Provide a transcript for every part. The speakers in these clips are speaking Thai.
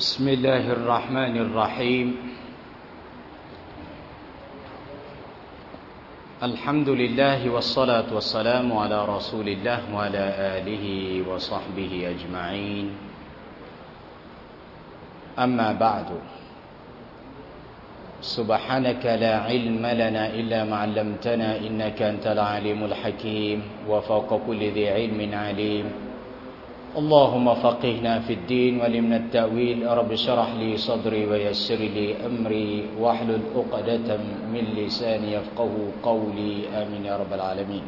بسم الله الرحمن الرحيم الحمد لله والصلاة والسلام على رسول الله وعلى آله وصحبه أجمعين أما بعد سبحانك لا علم لنا إلا ما علمتنا إنك أنت العليم الحكيم وفوق كل ذي علم عليم اللهم فقهنا في الدين وعلمنا التأويل رب اشرح لي صدري ويسر لي أمري واحلل عقدة من لساني يفقهوا قولي آمين يا رب العالمين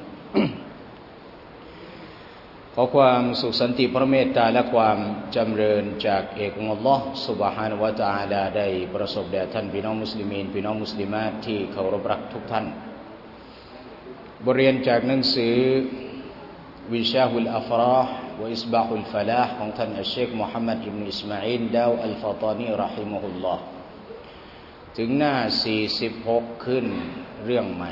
ขอความสุขสันติพระเมตตาและความจำเริญจากเอกองค์อัลเลาะห์ซุบฮานะฮูวะตะอาลาได้ประสบแด่ท่านพี่น้องมุสลิมีนพี่น้องมุสลิมาตที่เคารพรักทุกท่านบทเรียนจากหนังสือวิชาฮุลอัฟราห์วะอิสบาฮุลฟะลาห์ของท่านอัชเชคมุฮัมมัดอิบนุอิสมาอีลดาวอัลฟาตานีเราะฮิมะฮุลลอฮ์ถึงหน้า46ขึ้นเรื่องใหม่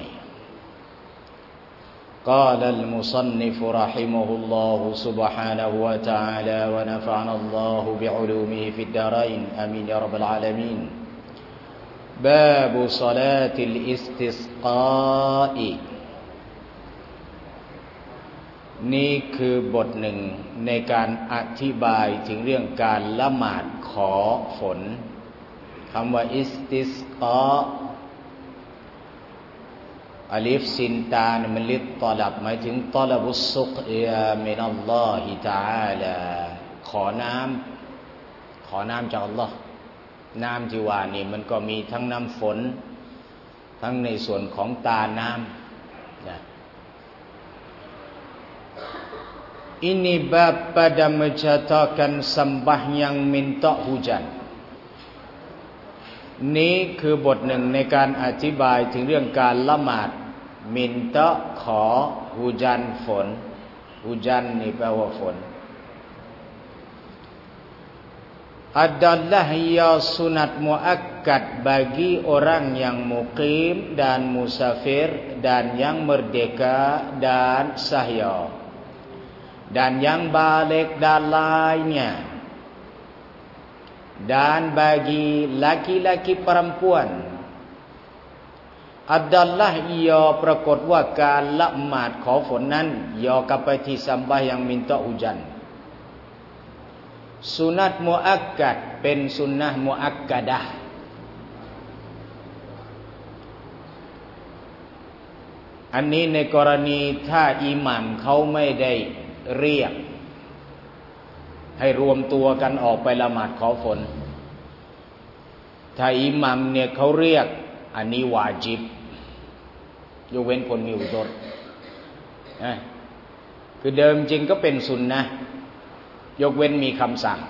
قال المصنف رحمه الله سبحانه وتعالى ونفعنا الله بعلومه في الدارين آمين يا رب العالمين باب صلاة الاستسقاء นี่คือบทหนึ่งในการอธิบายถึงเรื่องการละหมาดขอฝนคำว่าอิสติสกออัลิฟซินตาเนี่ยมันลิตตอลับหมายถึงตอลับุสซุกยามินัลลอฮิตะอาลาขอน้ำจากอัลลอฮ์น้ำที่ว่านี่มันก็มีทั้งน้ำฝนทั้งในส่วนของตาน้ำนะini bab pada mencatatkan sembahyang minta hujan นี้คือบทหนึ่งในการอธิบายถึงเรื่องการละหมาดมินตะขอฮูจันฝนฮูจันนี่แปลว่าฝน adalah ya sunat muakkad bagi orang yang muqim dan musafir dan yang merdeka dan sahya dan yang balik dan lainnya dan bagi laki-laki perempuan adalah ia ปรากฏว่าการละหมาดขอฝนนั้นia กลับไปที่ซัมบะห์yang minta hujan สุนัตมุอักกัดเป็นสุนนะห์มุอักกะดะห์อันนี้ในกรณีถ้าอิหม่ามเขาไม่ได้เรียกให้รวมตัวกันออกไปละหมาดขอฝนถ้าอิหมัมเนี่ยเขาเรียกอันนี้วาญิบยกเว้นคนมีอุฎรนะคือเดิมจริงก็เป็นสุนนะห์ยกเว้นมีคำสั่ง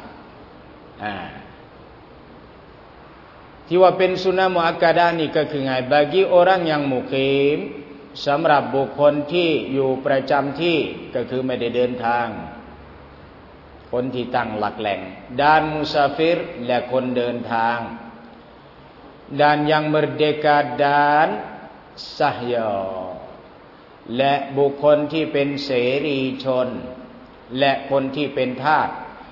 ที่ว่าเป็นสุนนะห์มุอักกะดะห์นี่ก็คือไง bagi orang yang muqim สำหรับบุคคลที่อยู่ประจำที่ก็คือไม่ได้เดินทางคนที่ตั้งหลักแหล่งด้านมุซาฟิรและคนเดินทางด้านยังมรเดกาด้านซะฮยาและบุคคลที่เป็นเสรีชนและคนที่เป็นทาส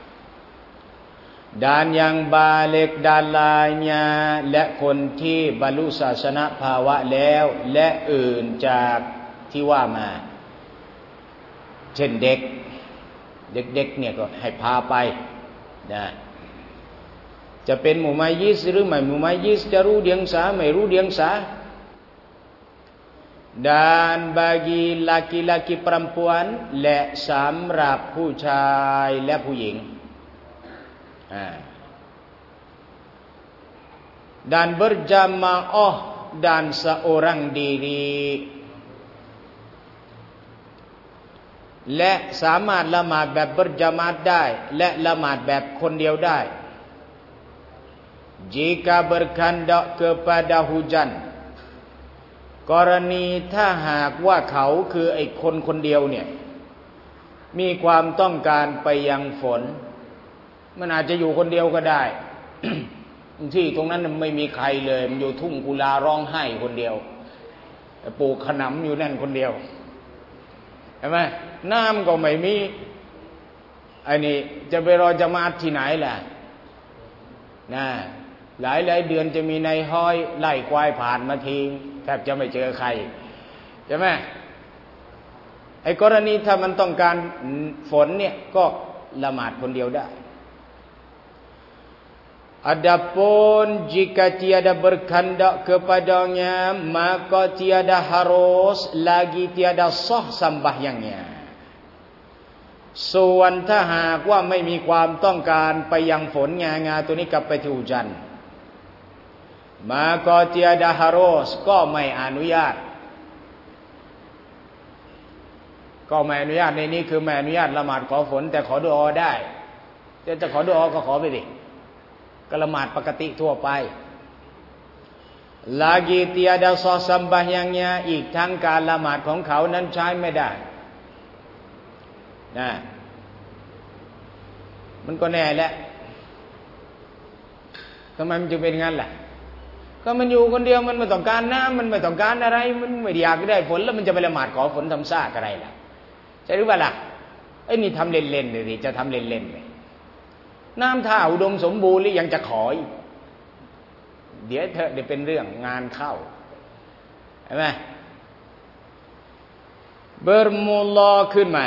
ด้านยังบาเล็กด้านลายญาและคนที่บรรลุศาสนภาวะแล้วและอื่นจากที่ว่ามาเช่นเด็กเนี่ยก็ให้พาไปนะจะเป็นมุมัยยิสหรือไม่มุมัยยิสจะรู้เดียงสาไม่รู้เดียงสา dan bagi laki-laki perempuan และสำหรับผู้ชายและผู้หญิงdan berjamaah dan seorang diriและสามารถละหมาดแบบบัรญะมาอะห์ได้และละหมาดแบบคนเดียวได้ jika berkehendak kepada hujan กรณีถ้าหากว่าเขาคือไอ้คนเดียวเนี่ยมีความต้องการไปยังฝนมันอาจจะอยู่คนเดียวก็ได้ ที่ตรงนั้นไม่มีใครเลยมันอยู่ทุ่งกุลาร้องไห้คนเดียวปลูกขนำอยู่นั่นคนเดียวเห็นไหมน้ำก็ไม่มี ไอ้นี่จะไปรอจะมาที่ไหนล่ะนะหลายเดือนจะมีนายห้อยไล่ควายผ่านมาทีแทบจะไม่เจอใครใช่ไหมไอ้กรณีถ้ามันต้องการฝนเนี่ยก็ละหมาดคนเดียวได้Adapun jika tiada berkehendak kepadanya maka tiada harus lagi tiada sah sembahyangnya ส่วนถ้าหากว่าไม่มีความต้องการไปยังฝนงาตัวนี้กลับไปที่อุจัน maka tiada harus ก็ไม่อนุญาตในนี้คือไม่อนุญาตละหมาดขอฝนแต่ขอดุอาได้จะขอดุอาก็ขอไปดิก็ละหมาดปกติทั่วไป lagi tiada sah sembahyangnya อีกทั้งการละหมาดของเขานั้นใช้ไม่ได้นะมันก็แน่แหละทำไมมันจึงเป็นงั้นล่ะก็มันอยู่คนเดียวมันไม่ต้องการน้ำมันไม่ต้องการอะไรมันไม่อยากได้ฝนแล้วมันจะไปละหมาดขอฝนทำซากอะไรล่ะใช่หรือเปล่าล่ะไอ้นี่ทำเล่นๆเลยดิจะทำเล่นๆเลยน้ำท่าอุดมสมบูรณ์หรือยังจะขออีกเดี๋ยวเธอเดี๋ยวเป็นเรื่องงานเข้าเห็นไหมbermula ขึ้นใหม่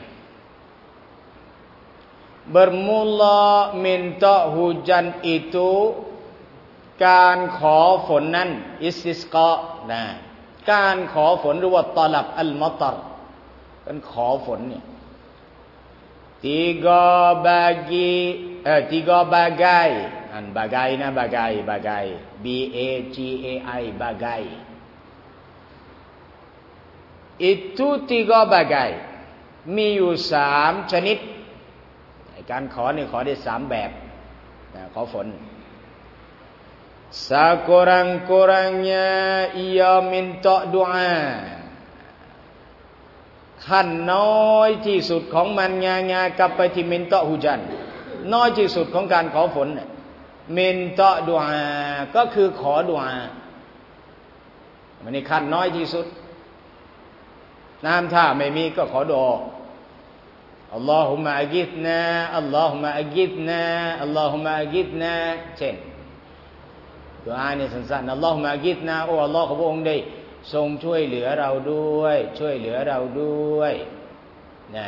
bermula minta hujan itu การขอฝนนั้นอิสติสกอนะการขอฝนหรือว่าตอลับอัลมัตรการขอฝนเนี่ยtiga bagai bagai na bagai b a g a i bagai itu tiga bagai มีอยู่3ชนิดการขอนี่ขอได้3แบบขอฝน sekurang-kurangnya ia minta doa ขั้นน้อยที่สุดของมันงากับไปที่มินตะฮูจันน้อยที่สุดของการขอฝนมินตะดุอาก็คือขอดุอามันนี่ขั้นน้อยที่สุดน้ำถ้าไม่มีก็ขอดุอาอัลลอฮุมะอักิธนาอัลลอฮุมะอักิธนาอัลลอฮุมะอักิธนาเช่นดุอาเนี่ยสั้นๆอัลลอฮุมะอักิธนาโอ้อัลลอฮ์ของพระองค์ได้ทรงช่วยเหลือเราด้วยช่วยเหลือเราด้วยนะ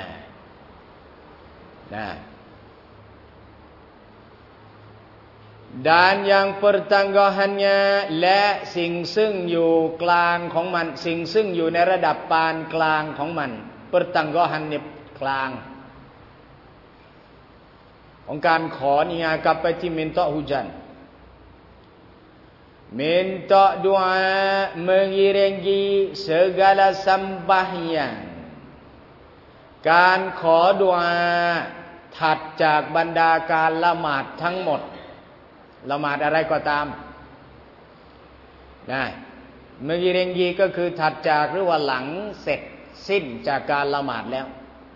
dan yang pertengahannya และสิ่งซึ่งอยู่กลางของมันสิ่งซึ่งอยู่ในระดับปานกลางของมัน pertengahan เนี่ยกลางของการขอนี่กลับไปที่มินตะฮูจันminta doa mengiringi segala sembahyang การขอดุอาถัดจากบรรดาการละหมาดทั้งหมดละหมาดอะไรก็ตามนะmengiringi ก็คือถัดจากหรือว่าหลังเสร็จสิ้นจากการละหมาดแล้ว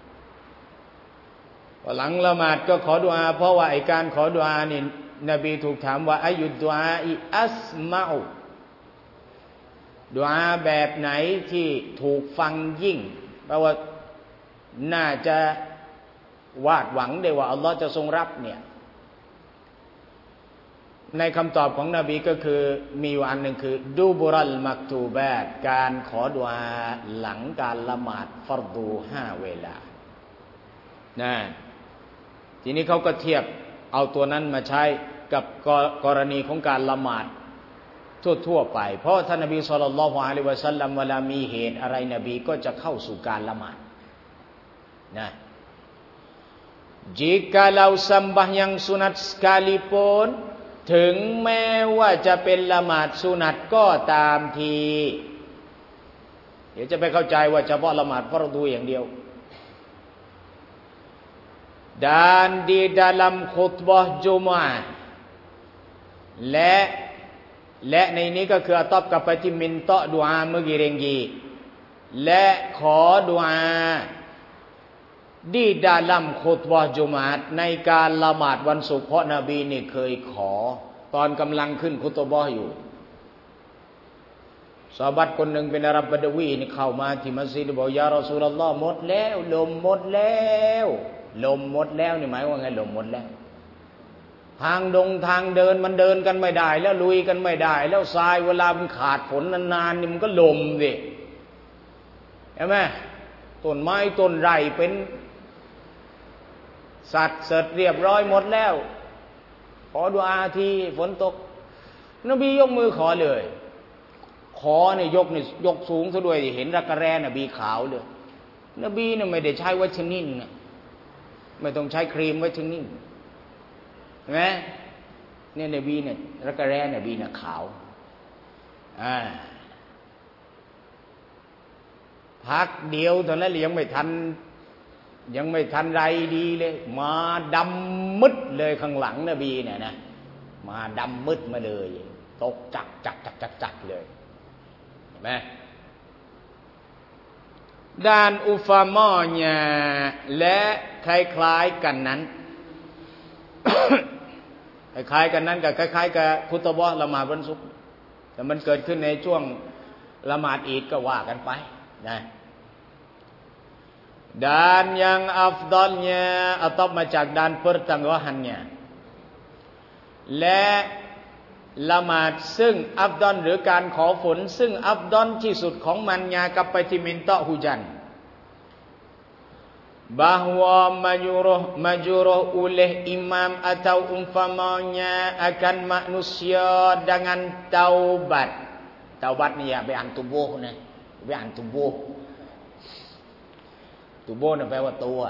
หลังละหมาดก็ขอดุอาเพราะว่าไอ้การขอดุอานี่นบีถูกถามว่าอายุดุอาอิอัสมาอุดุอาแบบไหนที่ถูกฟังยิ่งแปลว่าน่าจะวาดหวังได้ว่าอัลลอฮ์จะทรงรับเนี่ยในคำตอบของนบีก็คือมีอยู่อันหนึ่งคือดูบุรัลมักตูบาตการขอดุอาหลังการละหมาดฟัรดู5 เวลานะทีนี้เขาก็เทียบเอาตัวนั้นมาใช้กับกรณีของการละหมาดทั่วๆไปเพราะท่านนบีศ็อลลัลลอฮุอะลัยฮิวะซัลลัมเวลามีเหตุอะไรนบีก็จะเข้าสู่การละหมาดนะ jikalau sembahyang sunat sekalipun ถึงแม้ว่าจะเป็นละหมาดสุนัตก็ตามทีเดี๋ยวจะไปเข้าใจว่าเฉพาะละหมาดฟัรดูอย่างเดียวdan di dalam khutbah Jumat และในนี้ก็คือตอบกลับไปที่มินตะดุอาเมื่อกี้เรงกีและขอดุอาdi dalam khutbah Jumat ในการละหมาดวันศุกร์เพราะนบีนี่เคยขอตอนกำลังขึ้นคุตบะห์อยู่ซอฮาบะห์คนหนึ่งเป็นอาหรับบะดวีนี่เข้ามาที่มัสยิดบอกยารอซูลุลลอฮ์หมดแล้วลมหมดแล้วนี่หมายว่าไงลมหมดแล้วทางเดินมันเดินกันไม่ได้แล้วลุยกันไม่ได้แล้วทรายเวลามันขาดฝนนานๆนี่มันก็ลมสิเห็นไหมต้นไม้ต้นไร่เป็นสัตว์เสร็จเรียบร้อยหมดแล้วขอดุอาทีฝนตกนบียกมือขอเลยขอเนี่ยยกสูงซะด้วยเห็นรักกระแร้นบีขาวเลยนบีเนี่ยไม่ได้ใช้วัชนินนะไม่ต้องใช้ครีมวัชนินเห็นไหมเนี่ยนบีเนี่ยรักกระแร้นบีเนี่ยขาวพักเดียวเท่านั้นยังไม่ทันไรดีเลยมาดำมืดเลยข้างหลังนบีเนี่ยนะมาดำมืดมาเลยตกจักเลยเห็นไหมด้านอุฟามอเนี่ยและคล้ายๆกันนั้น คล้ายๆกันนั้นกับคล้ายๆกับคุตบะละหมาดวันศุกร์แต่มันเกิดขึ้นในช่วงละหมาดอีดก็ว่ากันไปนะdan yang afdalnya atau มาจากด้าน pertenggahannya และละหมาดซึ่งอัฟดอลหรือการขอฝนซึ่งอัฟดอลที่สุดของมันnya กับไปที่minta hujan bahwa majruh oleh imam atau umpamanya akan manusia dengan taubat ni ya ไปอ่านตุบูนะไปอ่านตุบูน่ะแปลว่าตัว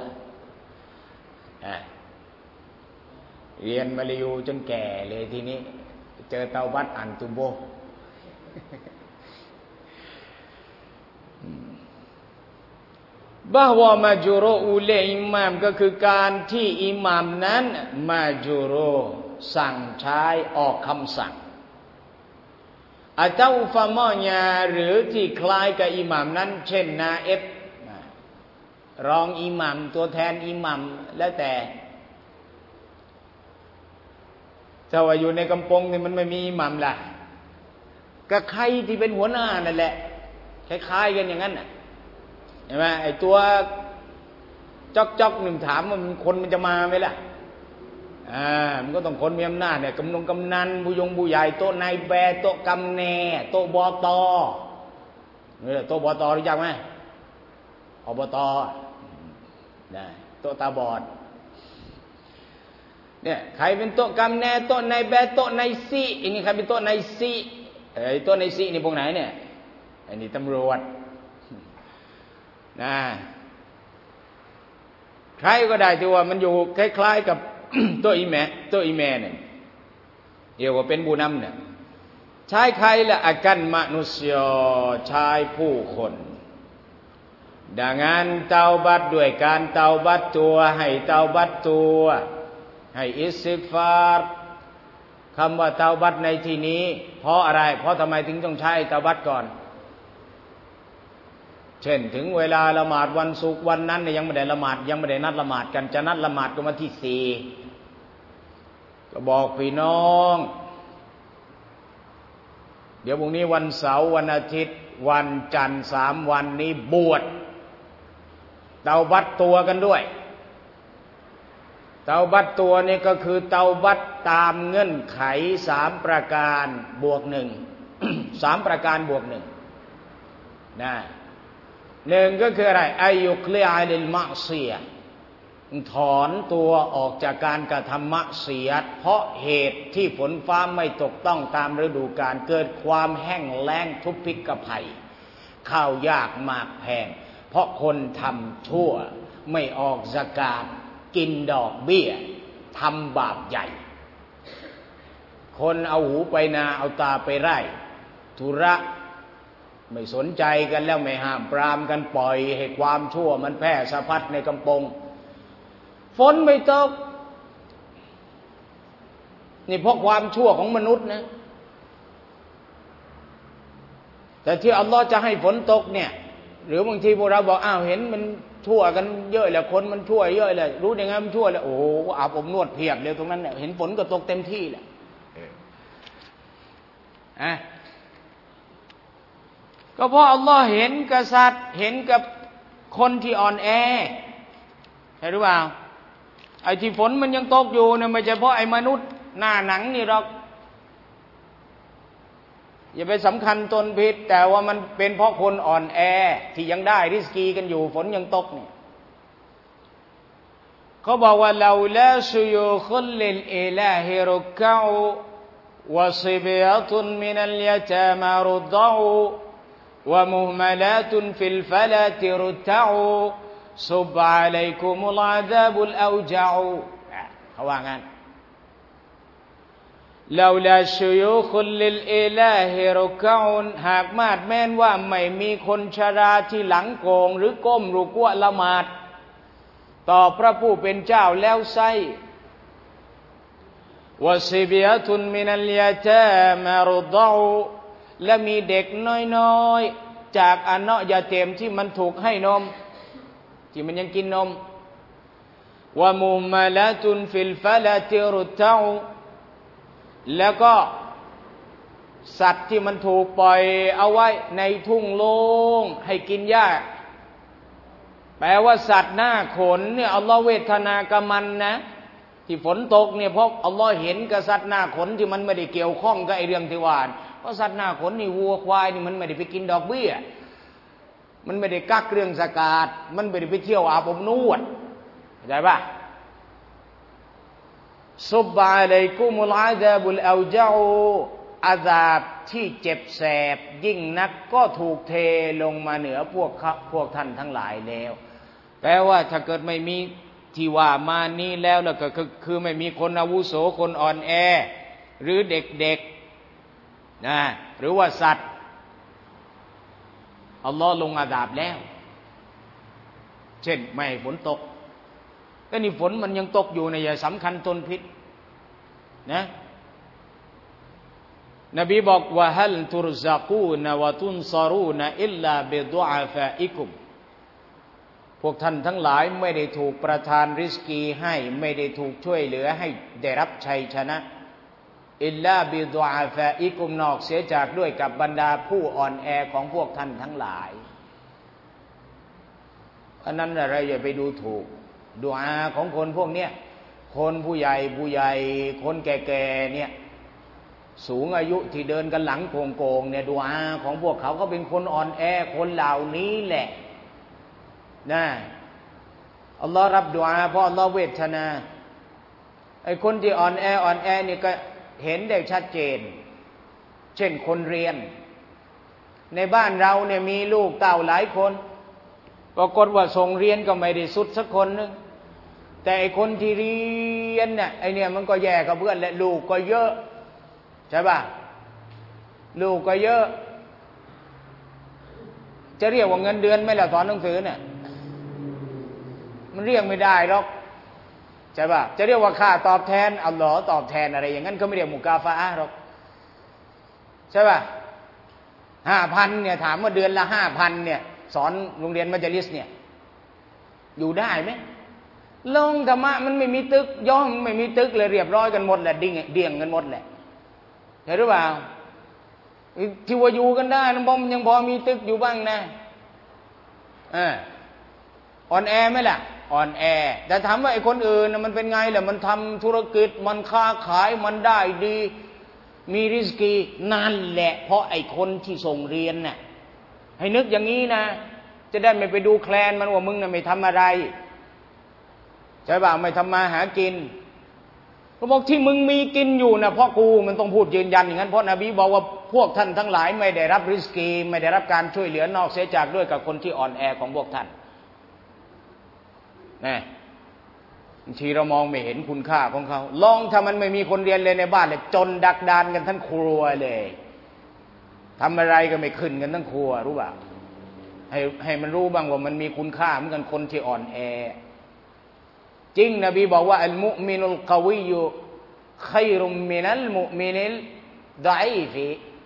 เรียนมาลิยูจนแก่เลยทีนี้เจอเตาบัตอ่านตุโบบะฮวะมาจูโรอุเลอิมามก็คือการที่อิหม่ามนั้นมาจูโรสั่งใช้ออกคำสั่งอาเจ้าฟามอญาหรือที่คล้ายกับอิหม่ามนั้นเช่นนาเอฟรองอิหมัมตัวแทนอิหมัมแล้วแต่ถ้าว่าอยู่ในกำปงนี่มันไม่มีอิหมัมล่ะก็ใครที่เป็นหัวหน้านั่นแหละคล้ายๆกันอย่างนั้นน่ะเห็นไหมไอ้ตัวจ๊อกหนึ่งถามว่าคนมันจะมาไหมล่ะมันก็ต้องคนมีอำนาจเนี่ยกำนันผู้ใหญ่โต๊ะนายแบโต๊ะกำแนโต๊ะบตนี่โต๊ะบตรู้จักไหมอบตนะโต๊ะตาบอดเนี่ยใครเป็นโต๊ะกำแนโต๊ะนายแบโต๊ะนายซีอันนี้ใครเป็นโต๊ะนายซีโต๊ะนายซีนี่พวกไหนเนี่ยอันนี้ตำรวจนะใครก็ได้ที่ว่ามันอยู่คล้ายๆกับ โต๊ะอีแม่เนี่ยเรียกว่าเป็นผู้นำเนี่ยใช้ใครละอากันมนุษย์ชายผู้คนดังนั้นเตาบัตด้วยการเตาบัตตัวให้เตาบัตตัวให้อิสติฆฟารคำว่าเตาบัตในที่นี้เพราะอะไรเพราะทำไมถึงต้องใช้เตาบัตก่อนเช่นถึงเวลาละหมาดวันศุกร์วันนั้นเนี่ยยังไม่ได้ละหมาดยังไม่ได้นัดละหมาดกันจะนัดละหมาดกันวันที่4ก็บอกพี่น้องเดี๋ยวพรุ่งนี้วันเสาร์วันอาทิตย์วันจันทร์3 วันนี้บวชเตาบัตตัวกันด้วยเตาบัตตัวนี่ก็คือเตาบัตตามเงื่อนไข3 ประการบวก 1 3 ประการบวก 1นะ1ก็คืออะไรอายุคลีอาลิลมะซียะถอนตัวออกจากการกระทำมะซียะห์เพราะเหตุที่ฝนฟ้าไม่ตกต้องตามฤดูกาลเกิดความแห้งแล้งทุพพิกภัยข้าวยากหมากแพงเพราะคนทำชั่วไม่ออกซะกาตกินดอกเบี้ยทำบาปใหญ่คนเอาหูไปนาเอาตาไปไร่ธุระไม่สนใจกันแล้วไม่ห้ามปรามกันปล่อยให้ความชั่วมันแพร่สะพัดในกำปงฝนไม่ตกนี่เพราะความชั่วของมนุษย์นะแต่ที่อัลลอฮ์จะให้ฝนตกเนี่ยหรือบางทีพวกเราบอกอ้าวเห็นมันชั่วกันเยอะแหละคนมันชั่วเยอะเลยรู้ได้ไงมันชั่วแล้วโอ้อาบอบนวดเพียบเลยตรงนั้นเนี่ยเห็นฝนก็ตกเต็มที่แหละก็เพราะอัลลอฮ์เห็นกษัตริย์เห็นกับคนที่อ่อนแอใช่หรือเปล่าไอ้ที่ฝนมันยังตกอยู่เนี่ยไม่ใช่เพราะไอ้มนุษย์หน้าหนังนี่หรอกอย่าไปสำคัญตนผิดแต่ว่ามันเป็นเพราะคนอ่อนแอที่ยังได้ริสกีกันอยู่ฝนยังตกเนี่ยเขาบอกว่าลาลาชุยูคุลลิลอิลาฮิรุกะอูวะซิบยะตุนมินัลยะตามารุดะอูวะมุฮมะลาตุนฟิลฟะลาติรุตะอูซุบอะลัยกุมุลอาซาบุลเอาจาอูเขาว่างั้นลาลาชุยูคุลลิลอิลาฮิรุกะอูหากมาดแม้นว่าไม่มีคนชราที่หลังโกงหรือก้มรุกวะละหมาดต่อพระผู้เป็นเจ้าแล้วไซวะซิบยะตุนมินัลยะตามารุดะอูและมีเด็กน้อยๆจากอนะยาเตมที่มันถูกให้นมที่มันยังกินนมวะมุมะลาตุนฟิลฟะลาติรุตะอูแล้วก็สัตว์ที่มันถูกปล่อยเอาไว้ในทุ่งโล่งให้กินหญ้าแปลว่าสัตว์หน้าขนเนี่ยอัลลอฮ์เวทนากับมันนะที่ฝนตกเนี่ยเพราะอัลลอฮ์เห็นกับสัตว์หน้าขนที่มันไม่ได้เกี่ยวข้องกับไอ้เรื่องที่ว่าเพราะสัตว์หน้าขนนี่วัวควายนี่มันไม่ได้ไปกินดอกเบี้ยมันไม่ได้กักเรื่องสกาดมันไม่ได้ไปเที่ยวอาบอบนวดเข้าใจป่ะซุบบะอะลัยกุมุลอาซาบุลเอาจาอูอาซาบที่เจ็บแสบยิ่งนักก็ถูกเทลงมาเหนือพวกท่านทั้งหลายแล้วแปลว่าถ้าเกิดไม่มีที่ว่ามานี้แล้วก็คือไม่มีคนอาวุโสคนอ่อนแอหรือเด็กๆนะหรือว่าสัตว์อัลลอฮ์ลงอาซาบแล้วเช่นไม่ฝนตกก็นี่ฝนมันยังตกอยู่อย่าสำคัญตนผิดนะนบีบอกว่าฮัลตุรซะกูนวะตุนซารูนอิลลาบิดุอาฟาอิกุมพวกท่านทั้งหลายไม่ได้ถูกประทานริสกีให้ไม่ได้ถูกช่วยเหลือให้ได้รับชัยชนะอิลลาบิดุอาฟาอิกุมนอกเสียจากด้วยกับบรรดาผู้อ่อนแอของพวกท่านทั้งหลายอันนั้นอะไรอย่าไปดูถูกดุอาของคนพวกเนี้ยคนผู้ใหญ่คนแก่ๆเนี่ยสูงอายุที่เดินกันหลังโกงเนี่ยดุอาของพวกเขาก็เป็นคนอ่อนแอคนเหล่านี้แหละนะอัลลอฮ์รับดุอาเพราะอัลลอฮ์เวทนาไอ้คนที่อ่อนแอนี่ก็เห็นได้ชัดเจนเช่นคนเรียนในบ้านเราเนี่ยมีลูกเต้าหลายคนปรากฏว่าส่งเรียนก็ไม่ได้สุดสักคนนึงแต่ไอ้คนที่เรียนเนี่ยไอ้เนี่ยมันก็แย่กับเพื่อนและลูกก็เยอะใช่ป่ะลูกก็เยอะจะเรียกว่าเงินเดือนไหมล่ะสอนหนังสือเนี่ยมันเรียกไม่ได้หรอกใช่ป่ะจะเรียกว่าค่าตอบแทนอัลลอฮ์ตอบแทนอะไรอย่างนั้นก็ไม่เรียกมุกาฟะอะห์หรอกใช่ป่ะ5,000เนี่ยถามว่าเดือนละ5,000เนี่ยสอนโรงเรียนมัจลิสเนี่ยอยู่ได้ไหมลงธรรมะมันไม่มีตึกย่อมไม่มีตึกเลยเรียบร้อยกันหมดแหละเดี่ยงกันหมดแหละเห็นหรือเปล่าที่ว่าอยู่กันได้นะมันยังพอมีตึกอยู่บ้างนะอ่อนแอไหมล่ะอ่อนแอแต่ถามว่าไอ้คนอื่นนะมันเป็นไงล่ะมันทำธุรกิจมันค้าขายมันได้ดีมีริสกีนั่นแหละเพราะไอ้คนที่ส่งเรียนน่ะให้นึกอย่างนี้นะจะได้ไม่ไปดูแคลนมันว่ามึงน่ะไม่ทำอะไรใช่ป่ะไม่ทำมาหากินเขาบอกที่มึงมีกินอยู่นะเพราะกูมันต้องพูดยืนยันอย่างนั้นเพราะนบีบอกว่าพวกท่านทั้งหลายไม่ได้รับริสกีไม่ได้รับการช่วยเหลือนอกเสียจากด้วยกับคนที่อ่อนแอของพวกท่านนะบางทีเรามองไม่เห็นคุณค่าของเขาลองถ้ามันไม่มีคนเรียนเลยในบ้านเลยจนดักดานกันทั้งครัวเลยทำอะไรก็ไม่ขึ้นกันทั้งครัวรู้ป่ะให้มันรู้บ้างว่ามันมีคุณค่าเหมือนกันคนที่อ่อนแอจริงนบีบอกว่าอัลมุมินุลกวียุขัยรุมมินัลมุมินิลดออีฟี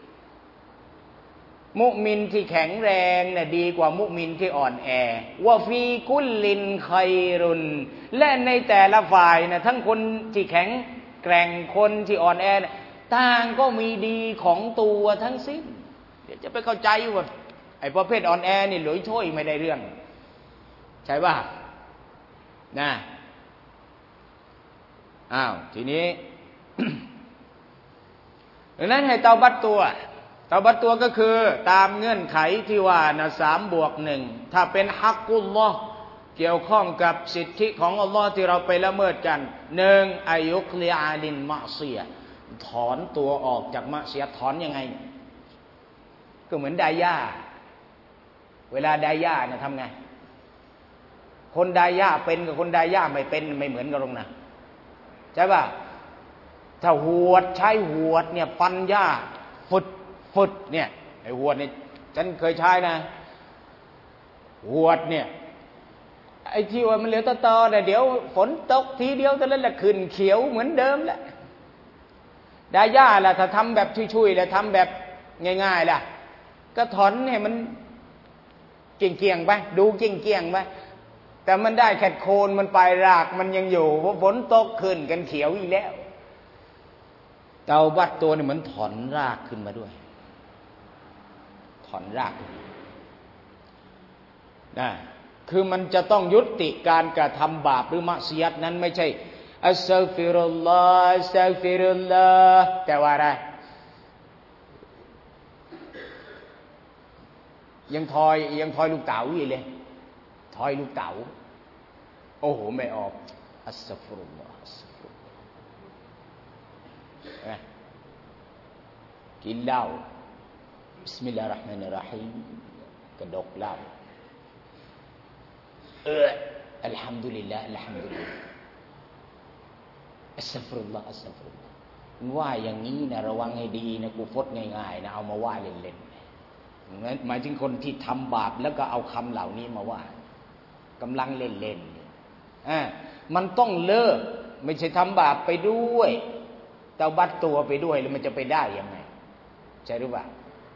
มุมินที่แข็งแรงน่ะดีกว่ามุมินที่อ่อนแอวะฟีกุลลินขัยรุนและในแต่ละฝ่ายนะทั้งคนที่แข็งแกร่งคนที่อ่อนแอต่างก็มีดีของตัวทั้งสิ้นเดี๋ยวจะไปเข้าใจว่าไอ้ประเภทอ่อนแอนี่หลุยช่วยไม่ได้เรื่องใช่ป่ะนะทีนี้ดังนั้นให้เตาบัตตัวก็คือตามเงื่อนไขที่ว่านะ3+1ถ้าเป็นฮักกุลลอฮ์เกี่ยวข้องกับสิทธิของอัลลอฮ์ที่เราไปละเมิดกัน1อายุคลิอาลินมะซียะถอนตัวออกจากมะซียะถอนยังไงก็เหมือนดาย่าเวลาดาย่าเนี่ยทำไงคนดาย่าเป็นกับคนดาย่าไม่เป็นไม่เหมือนกันหรอกนะใช่ป่ะถ้าหวดใช้หวดเนี่ยฟันหญ้าฟึดเนี่ยไอ้หวดเนี่ยฉันเคยใช้นะหวดเนี่ยไอ้ที่ว่ามันเหลือตอเนี่ยเดี๋ยวฝนตกทีเดียวเท่านั้นแหละขึ้นเขียวเหมือนเดิมแหละดาย่าล่ะถ้าทำแบบช่วยๆแล้วทำแบบง่ายๆล่ะก็ถอนให้มันเกี่ยงๆไปดูเกี่ยงๆไปแต่มันได้แค่โคนมันไปรากมันยังอยู่เพราะฝนตกขึ้นกันเขียวอีกแล้วเตาบัตตัวนี่เหมือนถอนรากขึ้นมาด้วยถอนรากนะคือมันจะต้องยุติการกระทำบาปหรือมักซิยัตนั้นไม่ใช่อัสตัฆฟิรุลลอฮ์อัสตัฆฟิรุลลอฮ์แต่ว่าอะไรยังทอยลูกเต๋าอยู่เลยทอยลูกเต๋าโอ้โหไม่ออกอัสตัฆฟิรุลลอฮ์กินเหล้าบิสมิลลาฮิรเราะห์มานิรเราะฮีมกระดกเหล้าอัลฮัมดุลิลลาห์อัลฮัมดุลิลลาห์อัสตัฆฟิรุลลอฮ์อัสตัฆฟิรุลลอฮ์ว่าอย่างนี้นะระวังให้ดีนะกูฟดง่ายๆนะเอามาว่าเล่นๆหมายถึงคนที่ทำบาปแล้วก็เอาคำเหล่านี้มาว่ากำลังเล่นๆมันต้องเลิกไม่ใช่ทำบาปไปด้วยเตาบัตตัวไปด้วยแล้วมันจะไปได้ยังไงใช่หรือเปล่า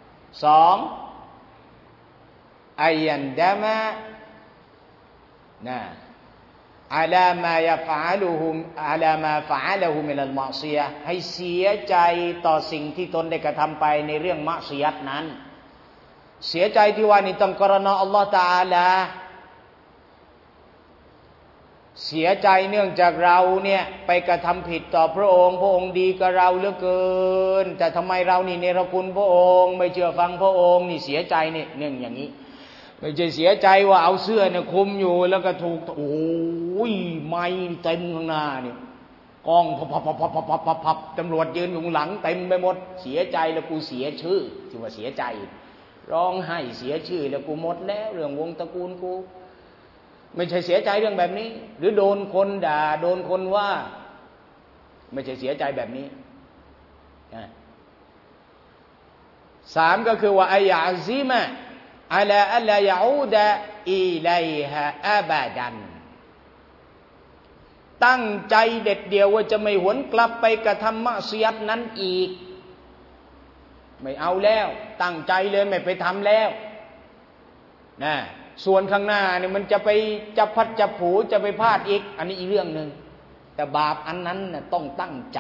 2อายันดามะนะอาลามายัฟะลุฮุอาลามาฟะละฮุมินัลมะซียะห์ให้เสียใจต่อสิ่งที่ตนได้กระทำไปในเรื่องมะซียะห์นั้นเสียใจที่ว่านี่ต้องกรณาอัลลอฮฺตะอาลาเสียใจเนื่องจากเราเนี่ยไปกระทำผิดต่อพระองค์ดีกับเราเหลือเกินแต่ทำไมเรานี่เนรคุณพระองค์ไม่เชื่อฟังพระองค์นี่เสียใจนี่เนื่องอย่างนี้ไม่ใช่เสียใจว่าเอาเสื้อเนี่ยคลุมอยู่แล้วก็ถูกโอ้ยไม้เต็มข้างหน้านี่กองพับตำรวจยืนอยู่หลังเต็มไปหมดเสียใจแล้วกูเสียชื่อที่ว่าเสียใจร้องไห้เสียชื่อแล้วกูหมดแล้วเรื่องวงตระกูลกูไม่ใช่เสียใจเรื่องแบบนี้หรือโดนคนด่าโดนคนว่าไม่ใช่เสียใจแบบนี้3ก็คือว่าอัยะซิมะอะลาอัลลายะอูดะอิลัยฮะอะบะดันตั้งใจเด็ดเดียวว่าจะไม่หวนกลับไปกระทำมะซิยัตนั้นอีกไม่เอาแล้วตั้งใจเลยไม่ไปทำแล้วนะส่วนข้างหน้าเนี่ยมันจะไปจับพัดจับผูจะไปพลาดอีกอันนี้อีกเรื่องนึงแต่บาปอันนั้นน่ะต้องตั้งใจ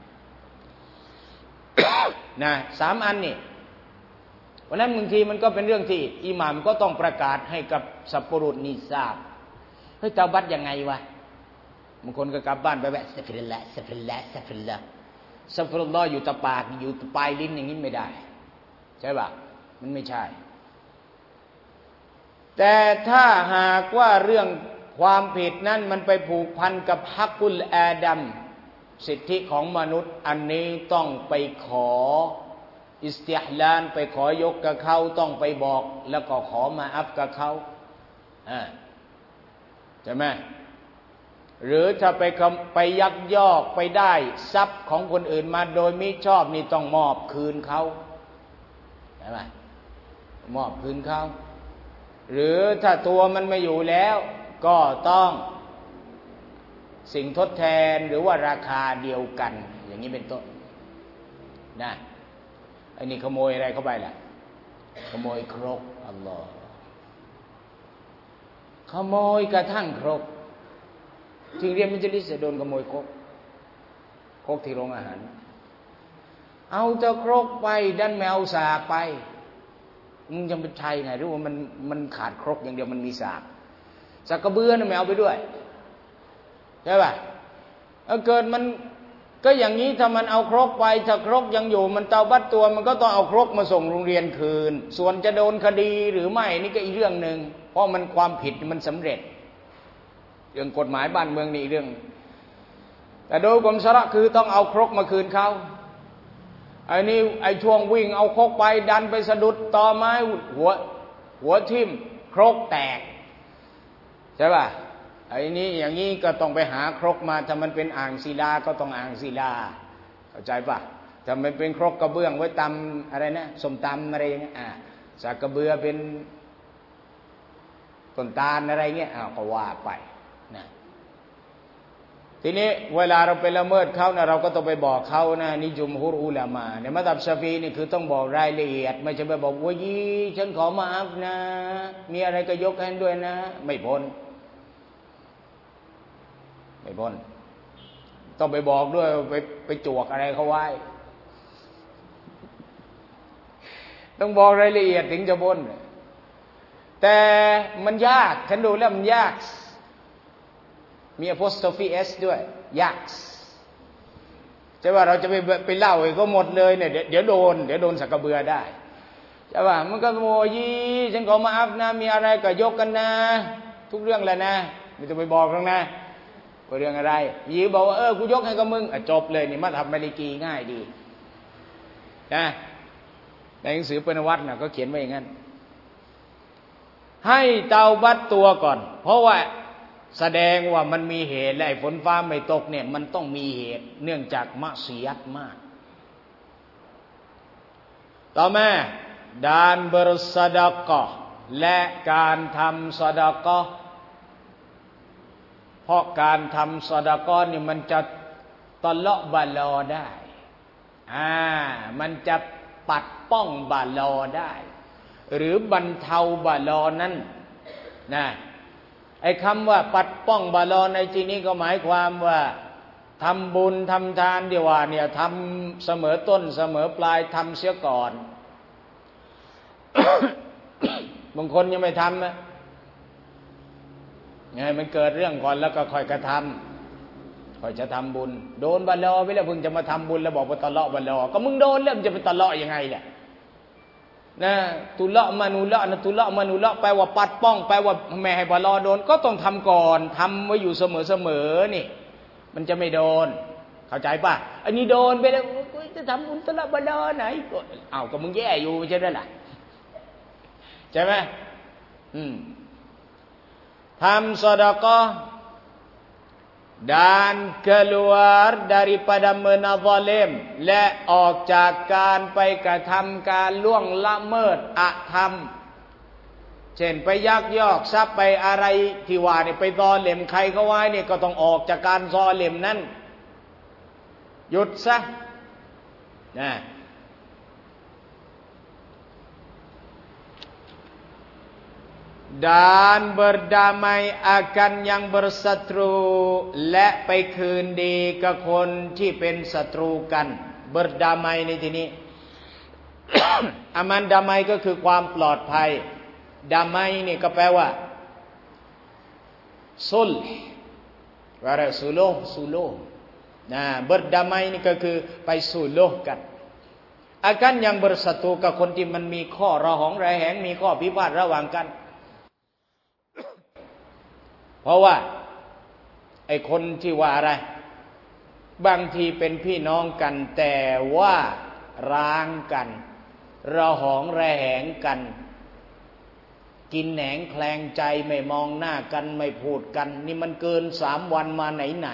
นะ3อันนี่เพราะนั้นบางทีมันก็เป็นเรื่องที่อิหม่ามก็ต้องประกาศให้กับสัพปรุษนี่ทราบเฮ้ยเตาบัตยังไงวะบางคนก็กลับบ้านไปแบบสัฟริลละสัฟริลละสัฟริลละสัฟรุลลอฮ์อยู่ตะปากอยู่ปลายลิ้นอย่างนี้ไม่ได้ใช่ป่ะมันไม่ใช่แต่ถ้าหากว่าเรื่องความผิดนั้นมันไปผูกพันกับฮักกุลอาดัมสิทธิของมนุษย์อันนี้ต้องไปขออิสติฮลานไปขอยกกับเขาต้องไปบอกแล้วก็ขอมาอัฟกับเขาใช่ไหมหรือถ้าไปยักยอกไปได้ทรัพย์ของคนอื่นมาโดยมิชอบนี่ต้องมอบคืนเขาใช่ไหมมอบคืนเขาหรือถ้าตัวมันไม่อยู่แล้วก็ต้องสิ่งทดแทนหรือว่าราคาเดียวกันอย่างนี้เป็นต้นนะไอ้นี่ขโมยอะไรเข้าไปล่ะขโมยครกอัลลอฮ์ขโมยกระทั่งครกถึงเรียนมัจลิสโดนขโมยครกที่โรงอาหารเอาเจ้าครกไปดันแมวสากไปมึงจะเป็นชัยไงหรือว่ามันขาดครกอย่างเดียวมันมีสากกระเบือน่ะไม่เอาไปด้วยใช่ป่ะเกิดมันก็อย่างนี้ถ้ามันเอาครกไปถ้าครกยังอยู่มันเตาบัดตัวมันก็ต้องเอาครกมาส่งโรงเรียนคืนส่วนจะโดนคดีหรือไม่นี่ก็อีกเรื่องนึงเพราะมันความผิดมันสำเร็จเรื่องกฎหมายบ้านเมืองนี่อีกเรื่องแต่โดยกรมสระคือต้องเอาครกมาคืนเขาไอ้นี่ไอ้ช่วงวิ่งเอาครกไปดันไปสะดุดตอไม้หัวทิ่มครกแตกใช่ป่ะไอ้นี่อย่างนี้ก็ต้องไปหาครกมาถ้ามันเป็นอ่างศิลาก็ต้องอ่างศิลาเข้าใจป่ะถ้ามันเป็นครกกระเบื้องไว้ตำอะไรนะส้มตำอะไรอย่างเงี้ยสักกระเบือเป็นต้นตาลอะไรเงี้ยก็ว่าไปนะทีนี้เวลาเราไปละเมิดเขานะเราก็ต้องไปบอกเขานะนิจุมฮุรอุลามาในมัธยมชาฟีนี่คือต้องบอกรายละเอียดไม่ใช่ไปบอกว่าฉันขอมาอัฟนะมีอะไรก็ยกให้ด้วยนะไม่พ้นต้องไปบอกด้วยไปจวกอะไรเขาไว้ต้องบอกรายละเอียดถึงจะพ้นแต่มันยากฉันดูแล้วมันยากมี apostrophe s ด้วยยากใช่ว่าเราจะไปเล่าให้เขาหมดเลยเนี่ยเดี๋ยวโดนสักกระเบือได้ใช่ป่ะมันก็โมยีฉันขอมาอัฟนะมีอะไรก็ยกกันนะทุกเรื่องแหละนะไม่ต้องไปบอกหรอกนะว่าเรื่องอะไรยีบอกว่ากูยกให้กับมึงจบเลยนี่มัธยมมาลิกีง่ายดีนะในหนังสือปนวัตรน่ะก็เขียนไว้อย่างนั้นให้เตาบัดตัวก่อนเพราะว่าแสดงว่ามันมีเหตุและฝนฟ้าไม่ตกเนี่ยมันต้องมีเหตุเนื่องจากมะซียัตมากต่อมาด้านเบรสดากะและการทำซอดากะเพราะการทำซอดากะนี่มันจะตะเลาะบาลอได้มันจะปัดป้องบาลอได้หรือบรรเทาบาลอนั้นนะไอ้คำว่าปัดป้องบาลอในที่นี้ก็หมายความว่าทำบุญทำทานดีว่าเนี่ยทำเสมอต้นเสมอปลายทำเสียก่อน บางคนยังไม่ทำนะไงมันเกิดเรื่องก่อนแล้วก็ค่อยกระทำค่อยจะทำบุญโดนบาลอไปแล้วเพิ่งจะมาทำบุญแล้วบอกว่าตะเลาะบาลอก็มึงโดนแล้วจะไปตะเลาะยังไงแหละนะตุละมานุละนะตุละมานุละแปลว่าปัดป้องแปลว่าไม่ให้บาลอโดนก็ต้องทำก่อนทำไว้อยู่เสมอนี่มันจะไม่โดนเข้าใจป่ะอันนี้โดนไปแล้วกูจะทำบุญตุละบาลอไหนก็มึงแย่อยู่ไม่ใช่ได้หรอใช่ไหมทำซอดากะdan keluar daripada menazalim และออกจากการไปกระทำการล่วงละเมิดอธรรมเช่นไปยักยอกทรัพย์ไปอะไรที่ว่าเนี่ยไปซอเหลมใครเขาไว้เนี่ยก็ต้องออกจากการซอเหลมนั้นหยุดซะนะdan berdamai akan yang bersetru และไปคืนดีกับคนที่เป็นศัตรูกัน berdamai ในที่นี้ อามันดามายก็คือความปลอดภัยดามายนี่ก็แปลว่าซุลว่าอะไรซุโลนะ berdamai นี่ก็คือไปซุโลกันakan yang bersetruกับคนที่มันมีข้อระหองระแหงมีข้อพิพาทระหว่างกันเพราะว่าไอ้คนที่ว่าอะไรบางทีเป็นพี่น้องกันแต่ว่าร้างกันระหองระแหงกันกินแหนงแคลงใจไม่มองหน้ากันไม่พูดกันนี่มันเกิน3 วันมาไหน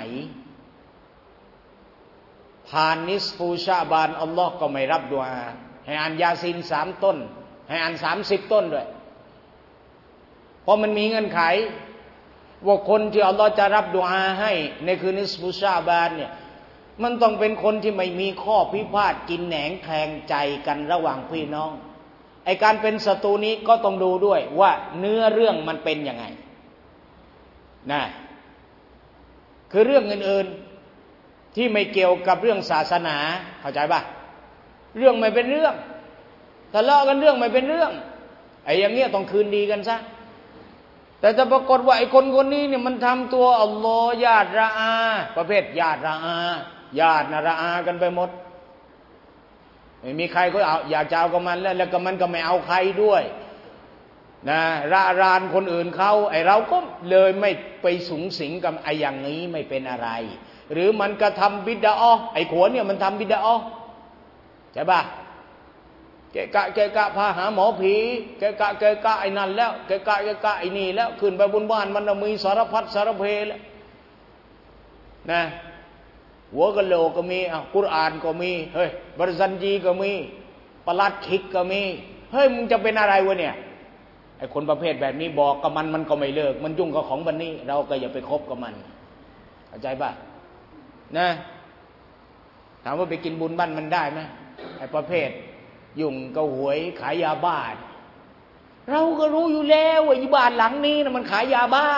ผ่านนิสฟูชาบานอัลลอฮ์ก็ไม่รับดุอาให้อ่านยาซีน3 ต้นให้อ่าน30 ต้นด้วยเพราะมันมีเงื่อนไขว่าคนที่อัลลอฮ์จะรับดุอาให้ในคืนนิสฟูชาบานเนี่ยมันต้องเป็นคนที่ไม่มีข้อพิพาทกินแหนงแคลงใจกันระหว่างพี่น้องไอการเป็นศัตรูนี้ก็ต้องดูด้วยว่าเนื้อเรื่องมันเป็นยังไงนะคือเรื่องอื่นๆที่ไม่เกี่ยวกับเรื่องศาสนาเข้าใจป่ะเรื่องไม่เป็นเรื่องทะเลาะกันเรื่องไม่เป็นเรื่องไอ้อย่างเงี้ยต้องคืนดีกันซะแต่ถ้าปรากฏว่าไอ้คนนี้เนี่ยมันทำตัวอัลลอฮ์ญาติระอาประเภทญาติระอาญาตินาระอากันไปหมดไม่มีใครก็เอาอยากจะเอากับมันแล้วก็มันก็ไม่เอาใครด้วยนะระรานคนอื่นเขาไอเราก็เลยไม่ไปสุงสิงกับไออย่างนี้ไม่เป็นอะไรหรือมันก็ทำบิดาอไอขวนเนี่ยมันทำบิดาอใช่ป่ะเกะกะพาหาหมอผีเกะกะไอ้นั่นแล้วเกะกะไอ้นี่แล้วขึ้นไปบนบ้านมันมีสารพัดสารเพแล้วนะหัวกะโหลกก็มีกุรอานก็มีเฮ้ยบริษันจีก็มีปลัดคิกก็มีเฮ้ยมึงจะเป็นอะไรวะเนี่ยไอ้คนประเภทแบบนี้บอกกับมันก็ไม่เลิกมันยุ่งกับของบันนี้เราก็อย่าไปคบกับมันเข้าใจป่ะนะถามว่าไปกินบุญบ้านมันได้ไหมไอ้ประเภทยุ่งกับหวยขายยาบ้าเราก็รู้อยู่แล้วว่าอีบ้านหลังนี้นะมันขายยาบ้า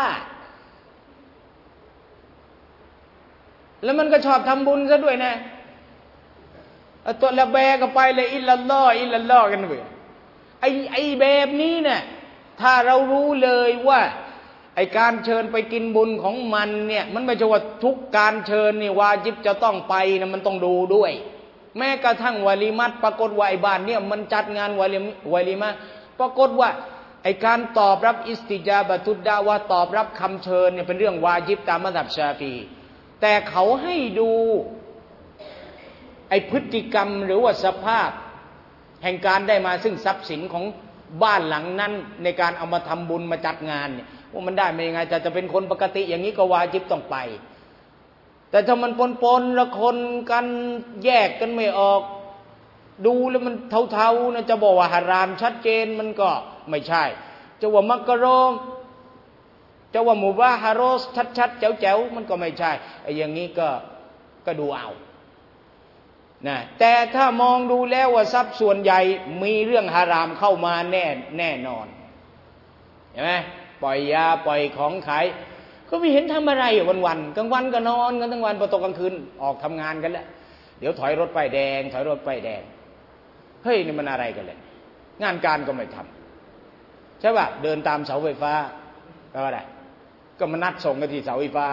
แล้วมันก็ชอบทำบุญซะด้วยนะตัวละแบก็ไปเลยอิลลัลลอฮ์อิลลัลลอฮ์กันไปไอ้แบบนี้เนี่ยถ้าเรารู้เลยว่าไอ้การเชิญไปกินบุญของมันเนี่ยมันไม่ใช่ว่าทุกการเชิญนี่วาญิบจะต้องไปนะมันต้องดูด้วยแม้กระทั่งวะลีมัตปรากฏว่าไอ้บ้านเนี่ยมันจัดงานวะลีมะปรากฏว่าไอ้การตอบรับอิสติญาบะตุดดะวะตอบรับคำเชิญเนี่ยเป็นเรื่องวาญิบตามมัซฮับชาฟีอีแต่เขาให้ดูไอ้พฤติกรรมหรือว่าสภาพแห่งการได้มาซึ่งทรัพย์สินของบ้านหลังนั้นในการเอามาทำบุญมาจัดงานเนี่ยว่ามันได้มายังไงจะเป็นคนปกติอย่างนี้ก็วาญิบต้องไปแต่ถ้ามันปนละคนกันแยกกันไม่ออกดูแล้วมันเทาๆนะจะบอกว่าฮารามชัดเจนมันก็ไม่ใช่จะว่ามักกะโรมจะว่ามุบาฮารอสชัดๆแจ๋วๆมันก็ไม่ใช่ไอ้อย่างนี้ก็ดูเอานะแต่ถ้ามองดูแล้วว่าทรัพย์ส่วนใหญ่มีเรื่องฮารามเข้ามาแน่นอนเห็นไหมปล่อยยาปล่อยของขายก็ไม่เห็นทำอะไรวันๆกลางวันก็นอนกันทั้งวันพอตกกลางคืนออกทำงานกันแล้วเดี๋ยวถอยรถป้ายแดงถอยรถป้ายแดงเฮ้ยนี่มันอะไรกันเลยงานการก็ไม่ทำใช่ป่ะเดินตามเสาไฟฟ้าก็อะไรก็มานัดส่งกันที่เสาไฟฟ้า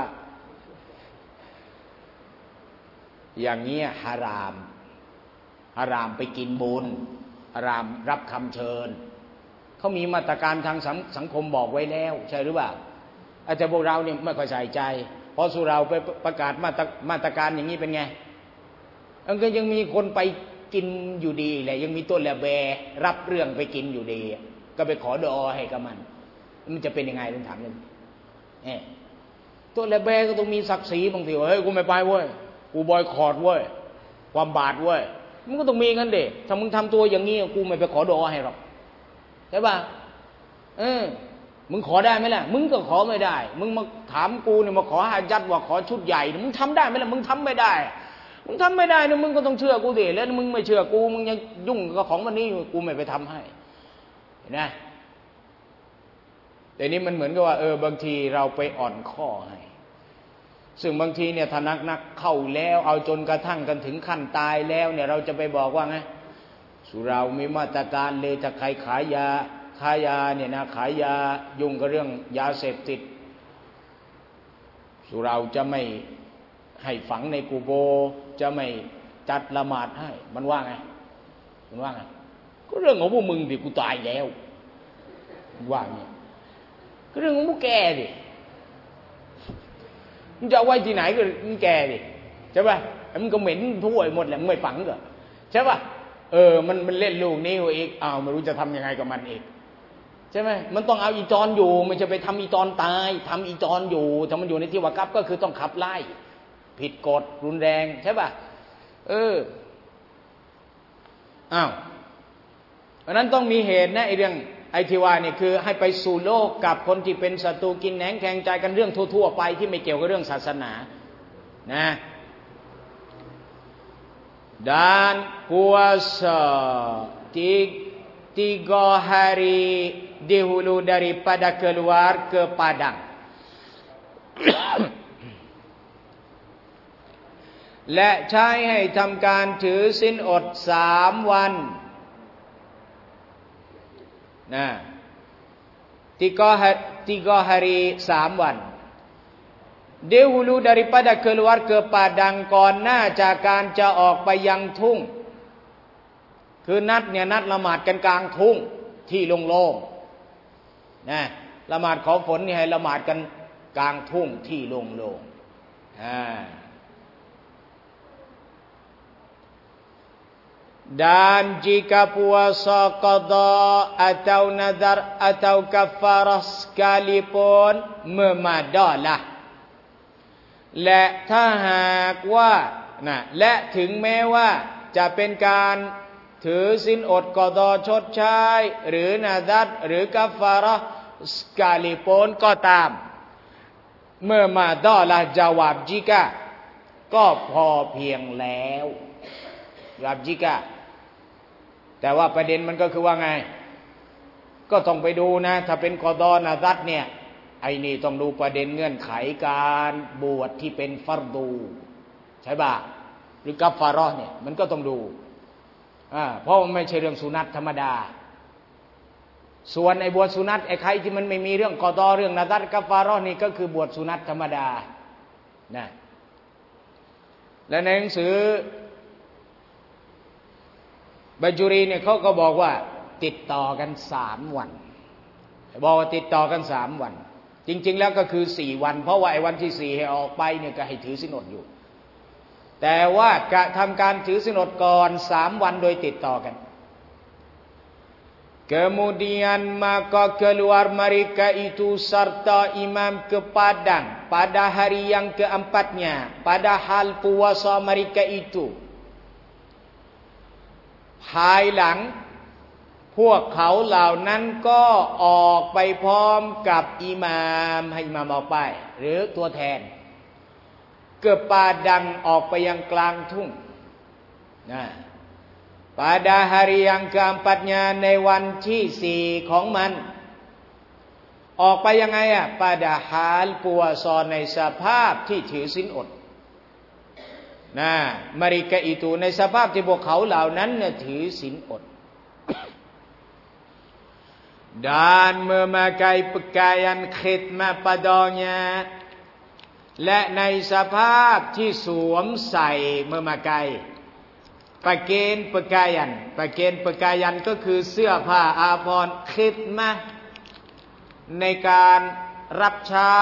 อย่างเงี้ยฮารามไปกินบุญฮารามรับคำเชิญเขามีมาตรการทางสังคมบอกไว้แล้วใช่หรือเปล่าแต่พวกเราเนี่ยไม่ค่อยใส่ใจพอสุเราไปประกาศมาตรการอย่างนี้เป็นไงมันก็ยังมีคนไปกินอยู่ดีแหละยังมีต้นละแบรับเรื่องไปกินอยู่ดีก็ไปขอดุอาให้กับมันจะเป็นยังไงต้องถามเลยต้นละแบก็ต้องมีศักดิ์ศรีบางทีว่าเฮ้ยกูไม่ไปเว้ยกูบอยคอรดเว้ยความบาดเว้ยมันก็ต้องมีงั้นเด็ถ้ามึงทำตัวอย่างนี้กูไม่ไปขอดุอาให้หรอกใช่ป่ะมึงขอได้ไหมล่ะมึงก็ขอไม่ได้มึงมาถามกูเนี่ยมาขอฮาญัตว่าขอชุดใหญ่มึงทำได้ไหมล่ะมึงทำไม่ได้มึงทำไม่ได้นะมึงก็ต้องเชื่อกูดิแล้วมึงไม่เชื่อกูมึงยังยุ่งกับของมันนี้กูไม่ไปทำให้เห็นไหมแต่นี้มันเหมือนกับว่าบางทีเราไปอ่อนข้อให้ซึ่งบางทีเนี่ยถ้านักเข้าแล้วเอาจนกระทั่งกันถึงขั้นตายแล้วเนี่ยเราจะไปบอกว่าไงสุรามีมาตรการเลยถ้าใครขายยาเนี่ยนะขายยายุ่งกับเรื่องยาเสพติดสุราจะไม่ให้ฝังในกุโบจะไม่จัดละหมาดให้มันว่าไงก็เรื่องของพวกมึงดิกูตายแล้วว่าเนี่ยก็เรื่องของพวกแกดิมึงจะเอาไว้ที่ไหนก็มึงแกดิใช่ป่ะมันก็เหม็นทั่วหมดแหละมึงไม่ฝังก็ใช่ป่ะมันเล่นลูกนี้อีกไม่รู้จะทำยังไงกับมันอีกใช่ไหมมันต้องเอาอีจอนอยู่ไม่จะไปทำอีจอนตายทำอีจอนอยู่ถ้ามันอยู่ในที่วากัฟก็คือต้องขับไล่ผิดกฎรุนแรงใช่ป่ะเพราะนั้นต้องมีเหตุนะไอเรื่องไอทิวาเนี่ยคือให้ไปสู่โลกกับคนที่เป็นศัตรูกินแหนงแข่งใจกันเรื่องทั่วๆไปที่ไม่เกี่ยวกับเรื่องศาสนานะ dan puasa 3 hari dahulu daripada keluar ke padang และใช้ให้ทำการถือศีลอด3 วันนะ3 hari 3 วัน dahulu daripada keluar ke padang ก่อนหน้าจากการจะออกไปยังทุ่งคือนัดละหมาดกันกลางทุ่งที่โล่งๆนะละหมาดขอฝนนี่ให้ละหมาดกันกลางทุ่งที่โล่งๆdan jika puasa qada atau nazar atau kafarah sekalipun memadalah และถ้าหากว่าและถึงแม้ว่าจะเป็นการถือศีลอดกอฎอชดใช้หรือนาซัรหรือกัฟฟาเราะห์สกาลิปนก็ตามเมื่อมาดอละจาวาบจิกะก็พอเพียงแล้วจาวาบจิกะแต่ว่าประเด็นมันก็คือว่าไงก็ต้องไปดูนะถ้าเป็นกอฎอนาซัรเนี่ยไอ้นี่ต้องดูประเด็นเงื่อนไขการบวชที่เป็นฟัรดูใช่ป่ะหรือกัฟฟาเราะห์เนี่ยมันก็ต้องดูเพราะมันไม่ใช่เรื่องสุนัตธรรมดาส่วนไอ้บวชสุนัตไอ้ใครที่มันไม่มีเรื่องกอฎอเรื่องนาซัรกัฟฟาเราะห์นี่ก็คือบวชสุนัตธรรมดานะและในหนังสือบัญจุรีเนี่ยเขาก็บอกว่าติดต่อกัน3 วันบอกว่าติดต่อกัน3 วันจริงๆแล้วก็คือ4 วันเพราะว่าไอ้วันที่4ให้ออกไปเนี่ยก็ให้ถือศีลอดอยู่แต่ว่ากระทำการถือศีลอดก่อน3 วันโดยติดต่อกัน kemudian maka keluar mereka itu serta imam ke padang pada hari yang keempatnya padahal puasa mereka itu ภายหลังพวกเขาเหล่านั้นก็ออกไปพร้อมกับอิหม่ามให้อิหม่ามออกไปหรือตัวแทนke padang ออกไปยังกลางทุ่งpada hari yang keempatnya ในวันที่4ของมันออกไปยังไงpada hal puasa ในสภาพที่ถือศีลอดmereka itu ในสภาพที่พวกเขาเหล่านั้นเนี่ยถือศีลอดdan memakai pakaian khidmah padanya และในสภาพที่สวมใส่memakai pakaian ก็คือเสื้อผ้าอาภรณ์คิดมะในการรับใช้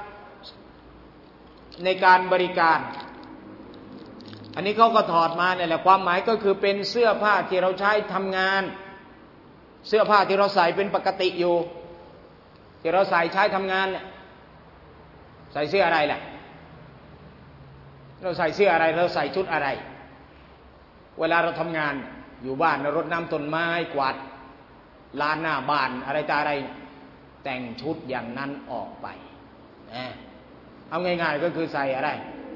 ในการบริการอันนี้เขาก็ถอดมาเนี่ยแหละความหมายก็คือเป็นเสื้อผ้าที่เราใช้ทำงานเสื้อผ้าที่เราใส่เป็นปกติอยู่ที่เราใส่ใช้ทำงานเนี่ยใส่เสื้ออะไรล่ะเราใส่เสื้ออะไรเราใส่ชุดอะไรเวลาเราทำงานอยู่บ้านรดน้ำต้นไม้กวาดลานหน้าบ้านอะไรต่ออะไรแต่งชุดอย่างนั้นออกไปเอาง่ายๆก็คือใส่อะไร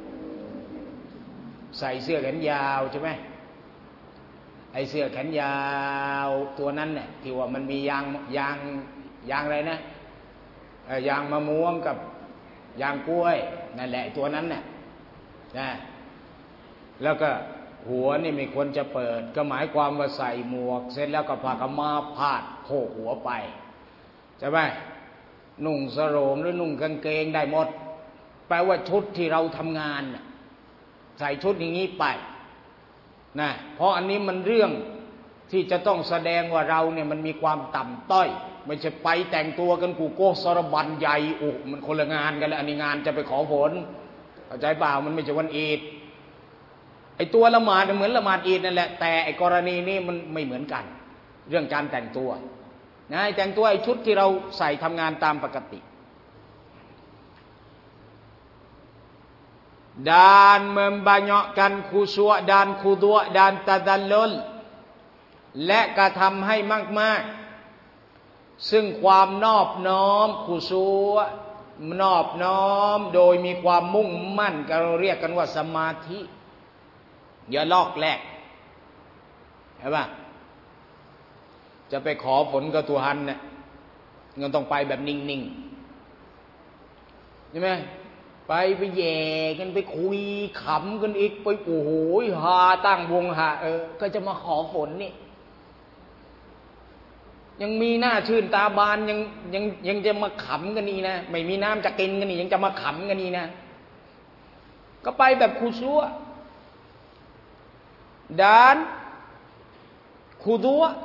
ใส่เสื้อแขนยาวใช่ไหมไอ้เสื้อแขนยาวตัวนั้นเนี่ยที่ว่ามันมียางอะไรนะยางมะม่วงกับยางกล้วยนั่นแหละตัวนั้นเนี่ยนะแล้วก็หัวนี่ไม่ควรจะเปิดก็หมายความว่าใส่หมวกเสร็จแล้วก็ผ้ากำมาพาดโผกหัวไปใช่ไหมนุ่งสโรงหรือนุ่งกางเกงได้หมดแปลว่าชุดที่เราทำงานใส่ชุดอย่างนี้ไปนะเพราะอันนี้มันเรื่องที่จะต้องแสดงว่าเราเนี่ยมันมีความต่ำต้อยไม่ใช่ไปแต่งตัวกันกูโก้สรบันใหญ่มันคนละงานกันแล้วอันนี้งานจะไปขอฝนเข้าใจเปล่ามันไม่ใช่วันอีดไอ้ตัวละหมาดเหมือนละหมาดอีดนั่นแหละแต่ไอ้กรณีนี้มันไม่เหมือนกันเรื่องการแต่งตัวนะแต่งตัวไอ้ชุดที่เราใส่ทำงานตามปกติdan membanyakkan khusyuk dan khudu' dan tadallul และกระทำให้มากๆซึ่งความนอบน้อมขุชูนอบน้อมโดยมีความมุ่งมั่นเราเรียกกันว่าสมาธิอย่าลอกแลกเห็นป่ะจะไปขอฝนกับตัวหันเนี่ยเงินต้องไปแบบนิ่งๆใช่ไหมไปแย่กันไปคุยขำกันอีกไปโอ้โหฮาตั้งวงฮาก็จะมาขอฝนนี่ยังมีหน้าชื่นตาบานยังจะมาขำกันนี่นะไม่มีน้ำจะกินกันนี่ยังจะมาขำกันนี่นะก็ไปแบบคุซัวdan khudwa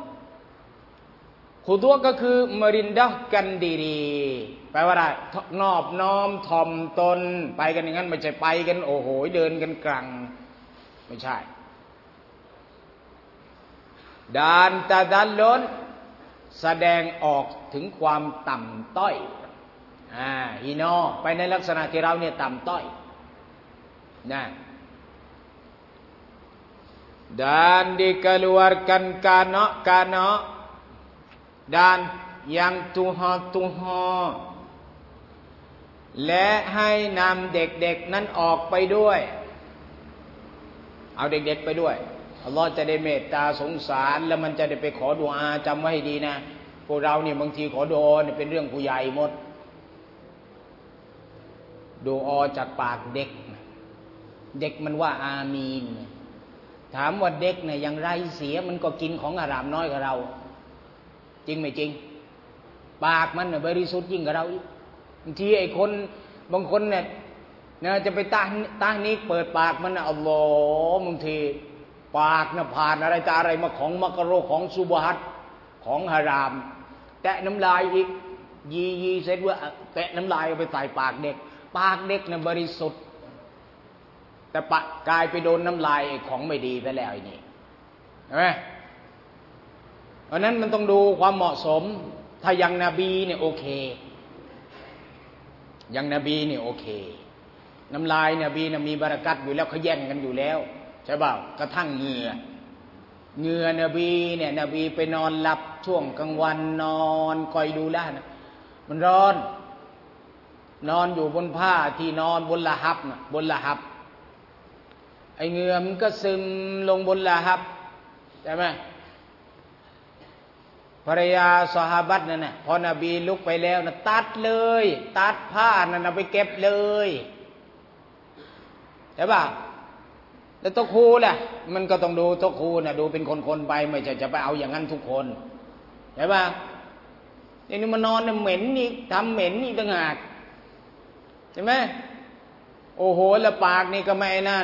ก็คือ merendahkan diri แปลว่าอะไรนอบน้อมถ่อมตนไปกันอย่างนั้นไม่ใช่ไปกันโอ้โหเดินกันกลางไม่ใช่ dan tadallun แสดงออกถึงความต่ำต้อยฮีโนไปในลักษณะที่เราเนี่ยต่ำต้อยนะdan dikeluarkan kana dan yang tuha และให้นำเด็กๆนั้นออกไปด้วยเอาเด็กๆไปด้วยอัลลอฮ์จะได้เมตตาสงสารแล้วมันจะได้ไปขอดุอาจำไว้ให้ดีนะพวกเราเนี่ยบางทีขอดุอาเนี่ยเป็นเรื่องผู้ใหญ่หมดดุอาจากปากเด็กมันว่าอามีนถามว่าเด็กเนี่ยอย่างไรเสียมันก็กินของอารามน้อยกว่าเราจริงไม่จริงปากมันเนี่ยบริสุทธิ์ยิ่งกว่าเราอีกบางทีไอ้คนบางคนเนี่ยจะไปตั้งนี้เปิดปากมันนะอัลลอฮ์บางทีปากน่ะผ่านอะไรตาอะไรมาของมักรุของซุบฮัตของฮารามแตะน้ำลายอีกยีเสร็จว่าแตะน้ำลายเอาไปใส่ปากเด็กน่ะบริสุทธิ์แต่กลายไปโดนน้ำลายของไม่ดีไปแล้วไอ้นี่ใช่ไหมเพราะนั้นมันต้องดูความเหมาะสมถ้าอย่างนบีเนี่ยโอเคอย่างนบีเนี่ยโอเคน้ำลายนบีน่ะมีบารักัตอยู่แล้วเขาแย่งกันอยู่แล้วใช่เปล่ากระทั่งเหงื่อนบีเนี่ยนบีไปนอนหลับช่วงกลางวันนอนคอยดูแล้วนะมันร้อนนอนอยู่บนผ้าที่นอนบนละหับบนละหับไอ้เหงื่อมันก็ซึมลงบนละหับใช่ไหมภรรยาซอฮาบัตนั่นน่ะพอนบีลุกไปแล้วนะตัดผ้านั่นเอาไปเก็บเลยใช่ป่ะแล้วโต๊ะครูล่ะมันก็ต้องดูโต๊ะครูน่ะดูเป็นคนๆไปไม่ใช่จะไปเอาอย่างนั้นทุกคนใช่ป่ะทีนี้มันนอนเนี่ยเหม็นอีกทำเหม็นอีกต่างหากใช่ไหมโอ้โหแล้วปากนี่ก็ไม่นั่น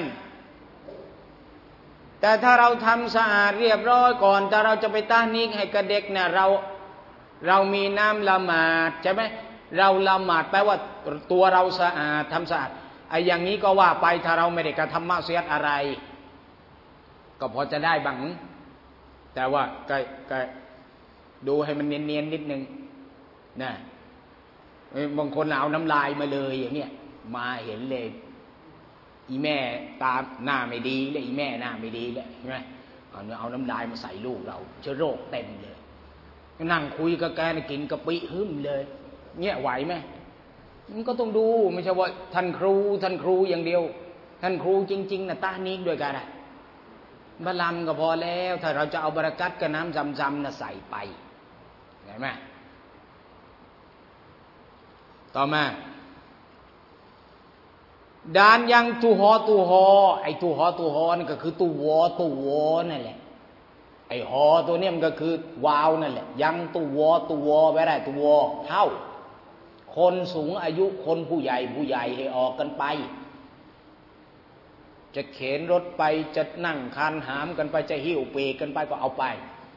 แต่ถ้าเราทำสะอาดเรียบร้อยก่อนถ้าเราจะไปต้านิกให้กับเด็กเนี่ยเรามีน้ำละหมาดใช่ไหมเราละหมาดแปลว่าตัวเราสะอาดทำสะอาดไอ้อย่างนี้ก็ว่าไปถ้าเราไม่ได้กระทำมักเสียดอะไรก็พอจะได้บ้างแต่ว่าก็ดูให้มันเนียนๆนิดนึงนะบางคนเอาน้ำลายมาเลยอย่างเนี้ยมาเห็นเลยอีแม่ตาหน้าไม่ดีเลยอีแม่หน้าไม่ดีเลยใช่ไหมเอาน้ำลายมาใส่ลูกเราเชื้อโรคเต็มเลยนั่งคุยกับแกกินกะปิหึ่มเลยเงี้ยไหวไหมมันก็ต้องดูไม่ใช่ว่าท่านครูอย่างเดียวท่านครูจริงๆนะตานิกด้วยกันนะบะลัมก็พอแล้วถ้าเราจะเอาบารักัตกับน้ำจำๆนะใส่ไปเห็นไหมต่อมาด้านยังตูฮอไอ้ตูฮอนี่ก็คือตูวอนั่นแหละไอ้ฮอตัวนี้มันก็คือวาวนั่นแหละยังตูวอไว้ได้ตูวอเท่าคนสูงอายุคนผู้ใหญ่ให้ออกกันไปจะเข็นรถไปจะนั่งคานหามกันไปจะหิ้วเปกันไปก็เอาไป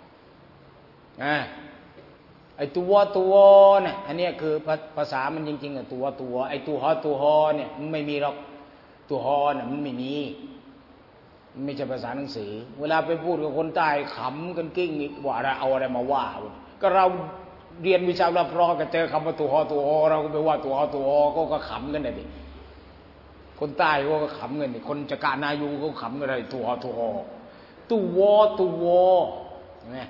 ไอ้ตัวเนี่ยอันนี้คือภาษามันจริงๆอ่ะตัวไอ้ตัวฮอเนี่ยมันไม่มีหรอกตัวฮอน่ะมันไม่มีมันไม่ใช่ภาษาหนังสือเวลาไปพูดกับคนใต้ขำกันกิ้งอีกว่าเอาอะไรมาว่าก็เราเรียนวิชารับรองก็เจอคำว่าตัวฮอเราก็ไปว่าตัวฮอก็ขำกันเลยดิคนใต้ก็ขำกันดิคนจักรนายูก็ขำกันเลยตัวฮอตัวใช่ไหม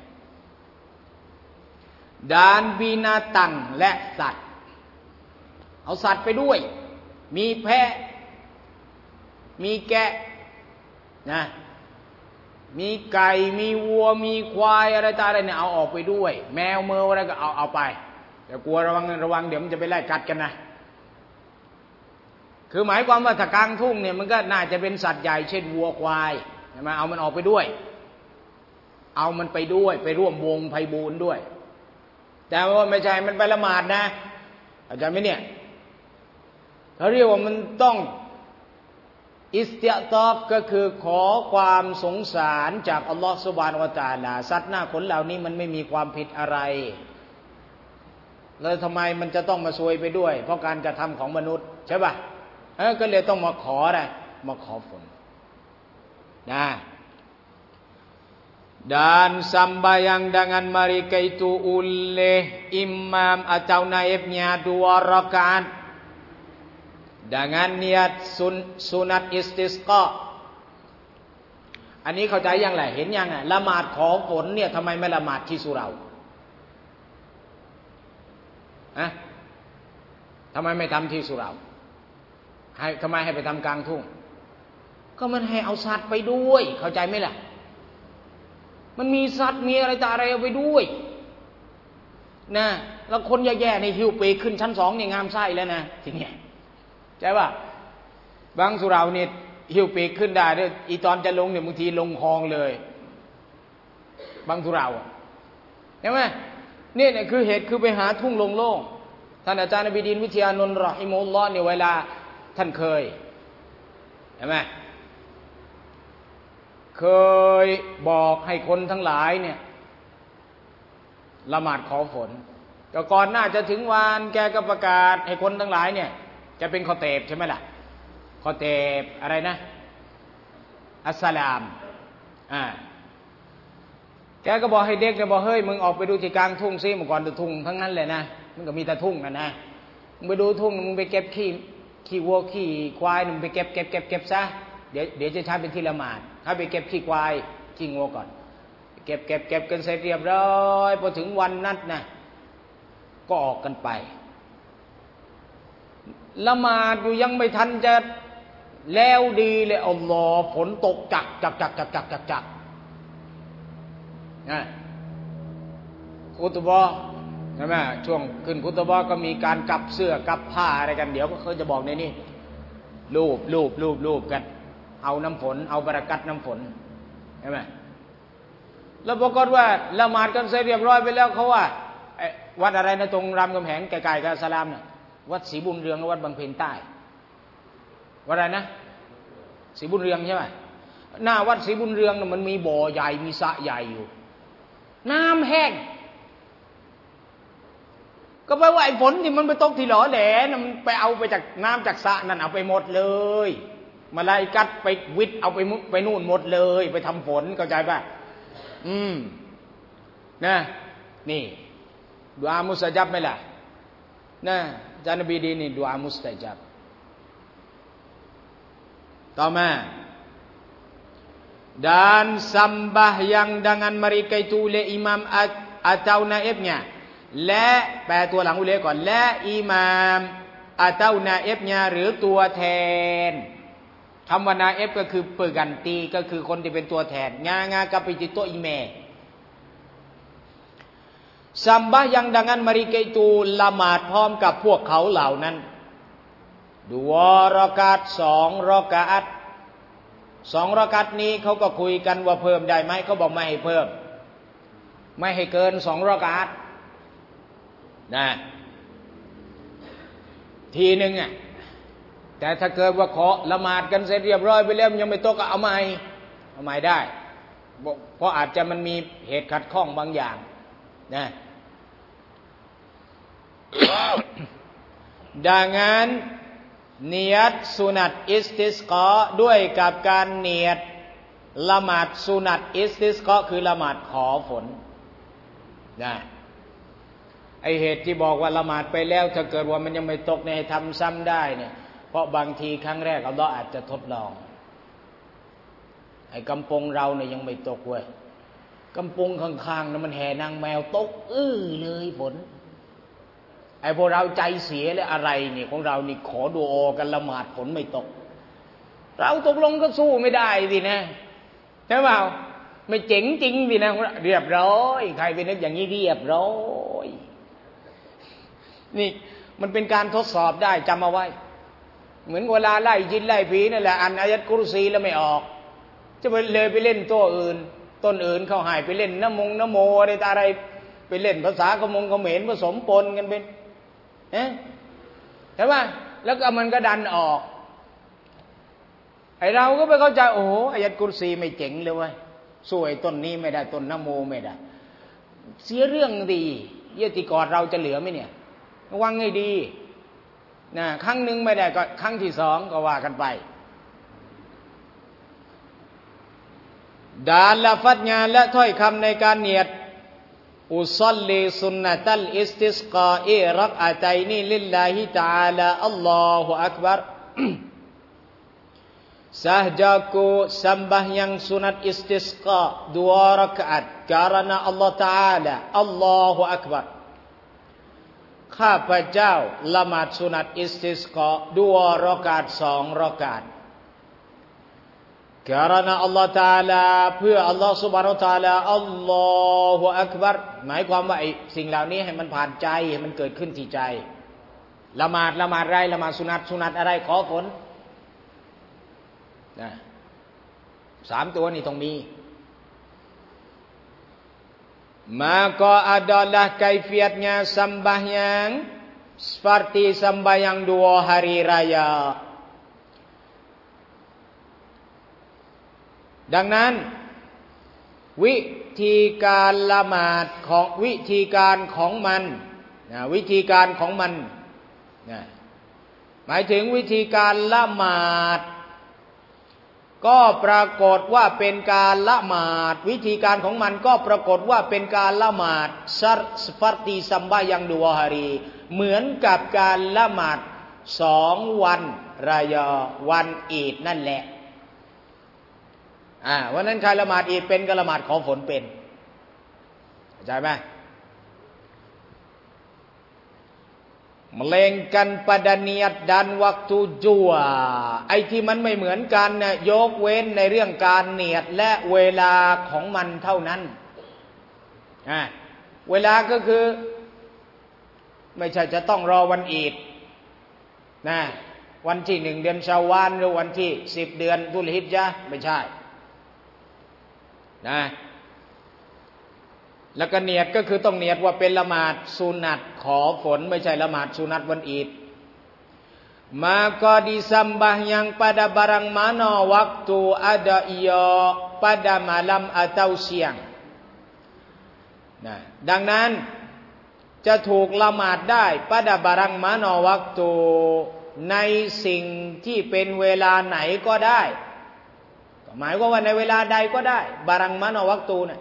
ด้านบินาตังและสัตว์เอาสัตว์ไปด้วยมีแพะมีแกะนะมีไก่มีวัวมีควายอะไรต่างๆเนี่ยเอาออกไปด้วยแมวเมออะไรก็เอาไปแต่กลัวระวังเดี๋ยวมันจะไปไล่กัดกันนะคือหมายความว่าถ้ากลางทุ่งเนี่ยมันก็น่าจะเป็นสัตว์ใหญ่เช่นวัวควายใช่ไหมเอามันออกไปด้วยเอามันไปด้วยไปร่วมวงไพบูลย์ด้วยแต่ว่าไม่ใช่มันไปละหมาดนะอาจารย์ไหมเนี่ยเขาเรียกว่ามันต้องอิสติฏอบก็คือขอความสงสารจากอัลลอฮฺซุบฮานะฮูวะตะอาลาสัตว์หน้าขนเหล่านี้มันไม่มีความผิดอะไรแล้วทำไมมันจะต้องมาซวยไปด้วยเพราะการกระทำของมนุษย์ใช่ป่ะก็เลยต้องมาขออะไรมาขอฝนนะdan sembahyang dengan mereka itu oleh imam atau naibnya 2 rakaat dengan niat sunat istisqa อันนี้เข้าใจยังไงเห็นยังละหมาดขอฝนเนี่ยทำไมไม่ละหมาดที่สุเหร่าทำไมไม่ทำที่สุเหร่าทำไมให้ไปทำกลางทุ่งก็มันให้เอาสัตว์ไปด้วยเข้าใจไหมล่ะมันมีสัตว์มีอะไรต่ออะไรเอาไปด้วยนะแล้วคนแย่ๆในหิวปีขึ้นชั้น2เนี่ยงามไส้แล้วนะทีเนี้ยใช่ป่ะบางสุเหร่าเนี่ยหิวปีขึ้นได้ด้วยอีตอนจะลงเนี่ยบางทีลงคลองเลยบางสุเหร่าใช่ไหมนี่เนี่ยคือเหตุคือไปหาทุ่งโล่งๆท่านอาจารย์นบีดินวิทยานนท์รอฮิมุลลอฮ์เนี่ยเวลาท่านเคยใช่ไหมเคยบอกให้คนทั้งหลายเนี่ยละหมาดขอฝนแต่ก่อนหน้าจะถึงวันแกก็ประกาศให้คนทั้งหลายเนี่ยจะเป็นคอเตบใช่ไหมล่ะคอเตบอะไรนะอัสสลามแกก็บอกให้เด็กเนี่ยบอกเฮ้ยมึงออกไปดูที่กลางทุ่งซิเมื่อก่อนดูทุ่งทั้งนั้นเลยนะมันก็มีแต่ทุ่งนะมึงไปดูทุ่งมึงไปเก็บขี้วัวขี้ควายมึงไปเก็บซะเดี๋ยวจะใช้เป็นที่ละหมาดถ้าไปเก็บขี้ควายขี้งัวก่อนเก็บกันเสร็จเรียบร้อยพอถึงวันนัดนะก็ออกกันไปละหมาดอยู่ยังไม่ทันจะแล้วดีเลยอัลลอฮ์ฝนตกจักนะคุตบะใช่ไหมช่วงขึ้นคุตบะก็มีการกับเสื้อกับผ้าอะไรกันเดี๋ยวเขาจะบอกในนี้รูปกันเอาน้ำฝนเอาบารกัตน้ำฝนใช่ไหมแล้วปรากฏว่าละหมาดกันเสร็จเรียบร้อยไปแล้วเขาว่าวัดอะไรนะตรงรามคำแหงไกลๆกับสลามน่ะวัดศรีบุญเรืองกับวัดบางเพนใต้วัดอะไรนะศรีบุญเรืองใช่ไหมหน้าวัดศรีบุญเรืองน่ะมันมีบ่อใหญ่มีสระใหญ่อยู่น้ำแห้งก็แปลว่าไอ้ฝนที่มันไปตกที่หล่อแหลน่ะมันไปเอาไปจากน้ำจากสระนั่นเอาไปหมดเลยมาลายกัดไปวิทย์เอาไปนู่นหมดเลยไปทำฝนเข้าใจป่ะนะนี่ดุอามุสตัจับไหมล่ะนะอาจารย์นบีดีนี่ดุอามุสตัจับต่อมา dan sembahyang dengan mereka itu oleh imam atau naibnya และแปลตัวหลังอุเลก่อนและอิหม่ามatau naibnya หรือตัวแทนคำว่านาเอฟก็คือเปิดกันตีก็คือคนที่เป็นตัวแทนงากับปิจิโตอิเมซัมบะยังดังนั้นมริเกตูละหมาดพร้อมกับพวกเขาเหล่านั้น2 รอกาต 2 รอกาต 2 รอกาตนี้เขาก็คุยกันว่าเพิ่มได้ไหมเขาบอกไม่ให้เพิ่มไม่ให้เกิน2 รอกาตนะทีหนึ่งแต่ถ้าเกิดว่าขอละหมาดกันเสร็จเรียบร้อยไปแล้วยังไม่ตกก็เอาใหม่ได้เพราะอาจจะมันมีเหตุขัดข้องบางอย่างนะ ดังนั้นเนียดสุนัตอิสติสกอด้วยกับการเนียดละหมาดสุนัตอิสติสกอคือละหมาดขอฝนนะไอเหตุที่บอกว่าละหมาดไปแล้วถ้าเกิดว่ามันยังไม่ตกเนี่ยให้ทำซ้ำได้เนี่ยเพราะบางทีครั้งแรกอัลเลาะห์อาจจะทดลองไอ้กำปงเราเนี่ยยังไม่ตกเว้ยกำปงข้างๆนะมันแห่นางแมวตกเลยฝนไอ้พวกเราใจเสียเลยอะไรนี่ของเรานี่ขอดุอากันละหมาดฝนไม่ตกเราตกลงก็สู้ไม่ได้สินะใช่เปล่าไม่เจ๋งจริงสินะเรียบร้อยใครไปนึกอย่างนี้เรียบร้อยนี่มันเป็นการทดสอบได้จำเอาไว้เหมือนเวลาไล่จินไล่ผีนั่นแหละอ่านอายะห์กุรซีแล้วไม่ออกจะไปเลยไปเล่นตัวอื่นต้นอื่นเขาหายไปเล่นนะโมอะไรไปเล่นภาษาเขมรผสมปนกันเป็นใช่ไหมแล้วก็มันก็ดันออกไอเราก็ไปเข้าใจโอ้โหอายัดกุรซีไม่เจ๋งเลยเว้ยสู้ไอ้ต้นนี้ไม่ได้ต้นนะโมไม่ได้เสียเรื่องดีเยติกอดเราจะเหลือไหมเนี่ยระวังให้ดีนะครั้งหนึ่งไม่ได้ก็ครั้งที่สองก็ว่ากันไปดาลละฟัดงานและถ้อยคำในการเนียดอุซัลลีสุนนะตัลอิสติสกาอิรักอะตัยนีลิลลาฮิตะอาลาอัลลอฮุอักบัรSahjaku sembahyang sunat istisqa 2 rakaat karena Allah Ta'ala Allahu Akbar ข้าพเจ้าละหมาดสุนัตอิสติสกา2 rakaat 2 rakaat karena Allah Ta'ala เพื่อ Allah Subhanahu Wa Ta'ala Allahu Akbar หมายความว่าไอ้สิ่งเหล่านี้ให้มันผ่านใจให้มันเกิดขึ้นที่ใจละหมาดอะไรละหมาดสุนัตอะไรขอผลนะ3 ตัวนี่ต้องมี maka adalah kaifiatnya sembahyang seperti sembahyang 2 hari raya ดังนั้นวิธีการละหมาดของวิธีการของมันนะวิธีการของมันนะหมายถึงวิธีการละหมาดก็ปรากฏว่าเป็นการละหมาดวิธีการของมันก็ปรากฏว่าเป็นการละหมาดseperti sembahyang 2 hari เหมือนกับการละหมาด2 วันรายาวันอีดนั่นแหละวันนั้นใครละหมาดอีดเป็นก็ละหมาดขอฝนเป็นเข้าใจไหมmelainkan pada niat dan waktu jua ไอ้ที่มันไม่เหมือนกันเนี่ยยกเว้นในเรื่องการเนียดและเวลาของมันเท่านั้นเวลาก็คือไม่ใช่จะต้องรอวันอีดนะวันที่1 เดือนชาวาลหรือวันที่10 เดือนดุลฮิจญะห์ไม่ใช่นะแล้วก็เนียดก็คือต้องเนียดว่าเป็นละหมาดสุนัตขอฝนไม่ใช่ละหมาดสุนัตวันอีด maka disembahyang pada barang mana waktu ada ia pada malam atau siang นะดังนั้นจะถูกละหมาดได้ pada barang mana waktu ในสิ่งที่เป็นเวลาไหนก็ได้หมายความว่าในเวลาใดก็ได้ barang mana waktu นะ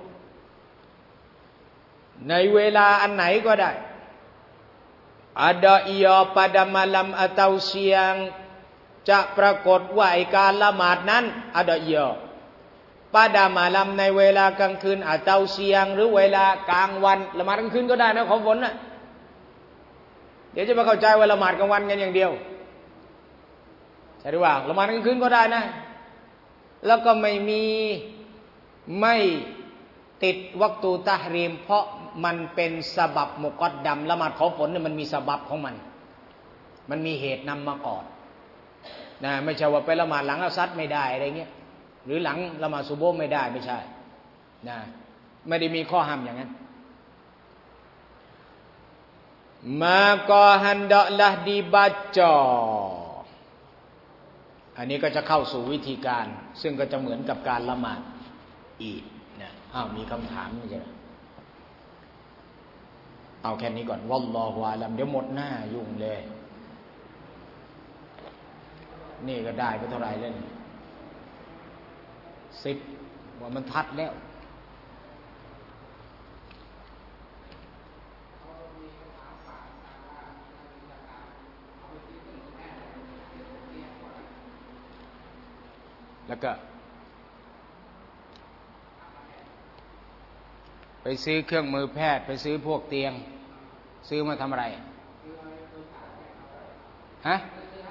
ในเวลาอันไหนก็ได้ ada ia pada malam atau siang จะปรากฏว่าไอ้การละหมาดนั้น ada ia pada malam ในเวลากลางคืน atau siang หรือเวลากลางวันละหมาดกลางคืนก็ได้นะขอฝนน่ะเดี๋ยวจะมาเข้าใจว่าละหมาดกลางวันกันอย่างเดียวใช่หรือเปล่าละหมาดกลางคืนก็ได้นะแล้วก็ไม่ติดวักตูตะฮรีมเพราะมันเป็นสบับมุกัดดัมละหมาดขอฝนเนี่ยมันมีสบับของมันมีเหตุนำมาก่อนนะไม่ใช่ว่าไปละหมาดหลังอัสซัดไม่ได้อะไรเงี้ยหรือหลังละหมาดซุบฮ์ไม่ได้ไม่ใช่นะไม่ได้มีข้อห้ามอย่างนั้น maka hendaklah dibaca อันนี้ก็จะเข้าสู่วิธีการซึ่งก็จะเหมือนกับการละหมาดอีดนะมีคำถามไม่ใช่เอาแค่นี้ก่อนวัลลอฮุอาลัมเดี๋ยวหมดหน้ายุ่งเลยนี่ก็ได้ไปเท่าไหร่แล้วนี่10ว่ามันทัดแล้วแล้วก็ไปซื้อเครื่องมือแพทย์ไปซื้อพวกเตียงซื้อมาทำอะไรฮะ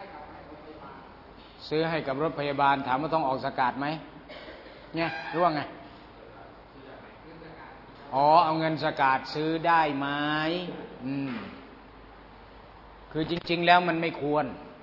ซื้อให้กับรถพยาบาลถามว่าต้องออกสกาดไหมเนี่ยรู้ว่าไงเอาเงินสกาดซื้อได้ไหมคือจริงๆแล้วมันไม่ควร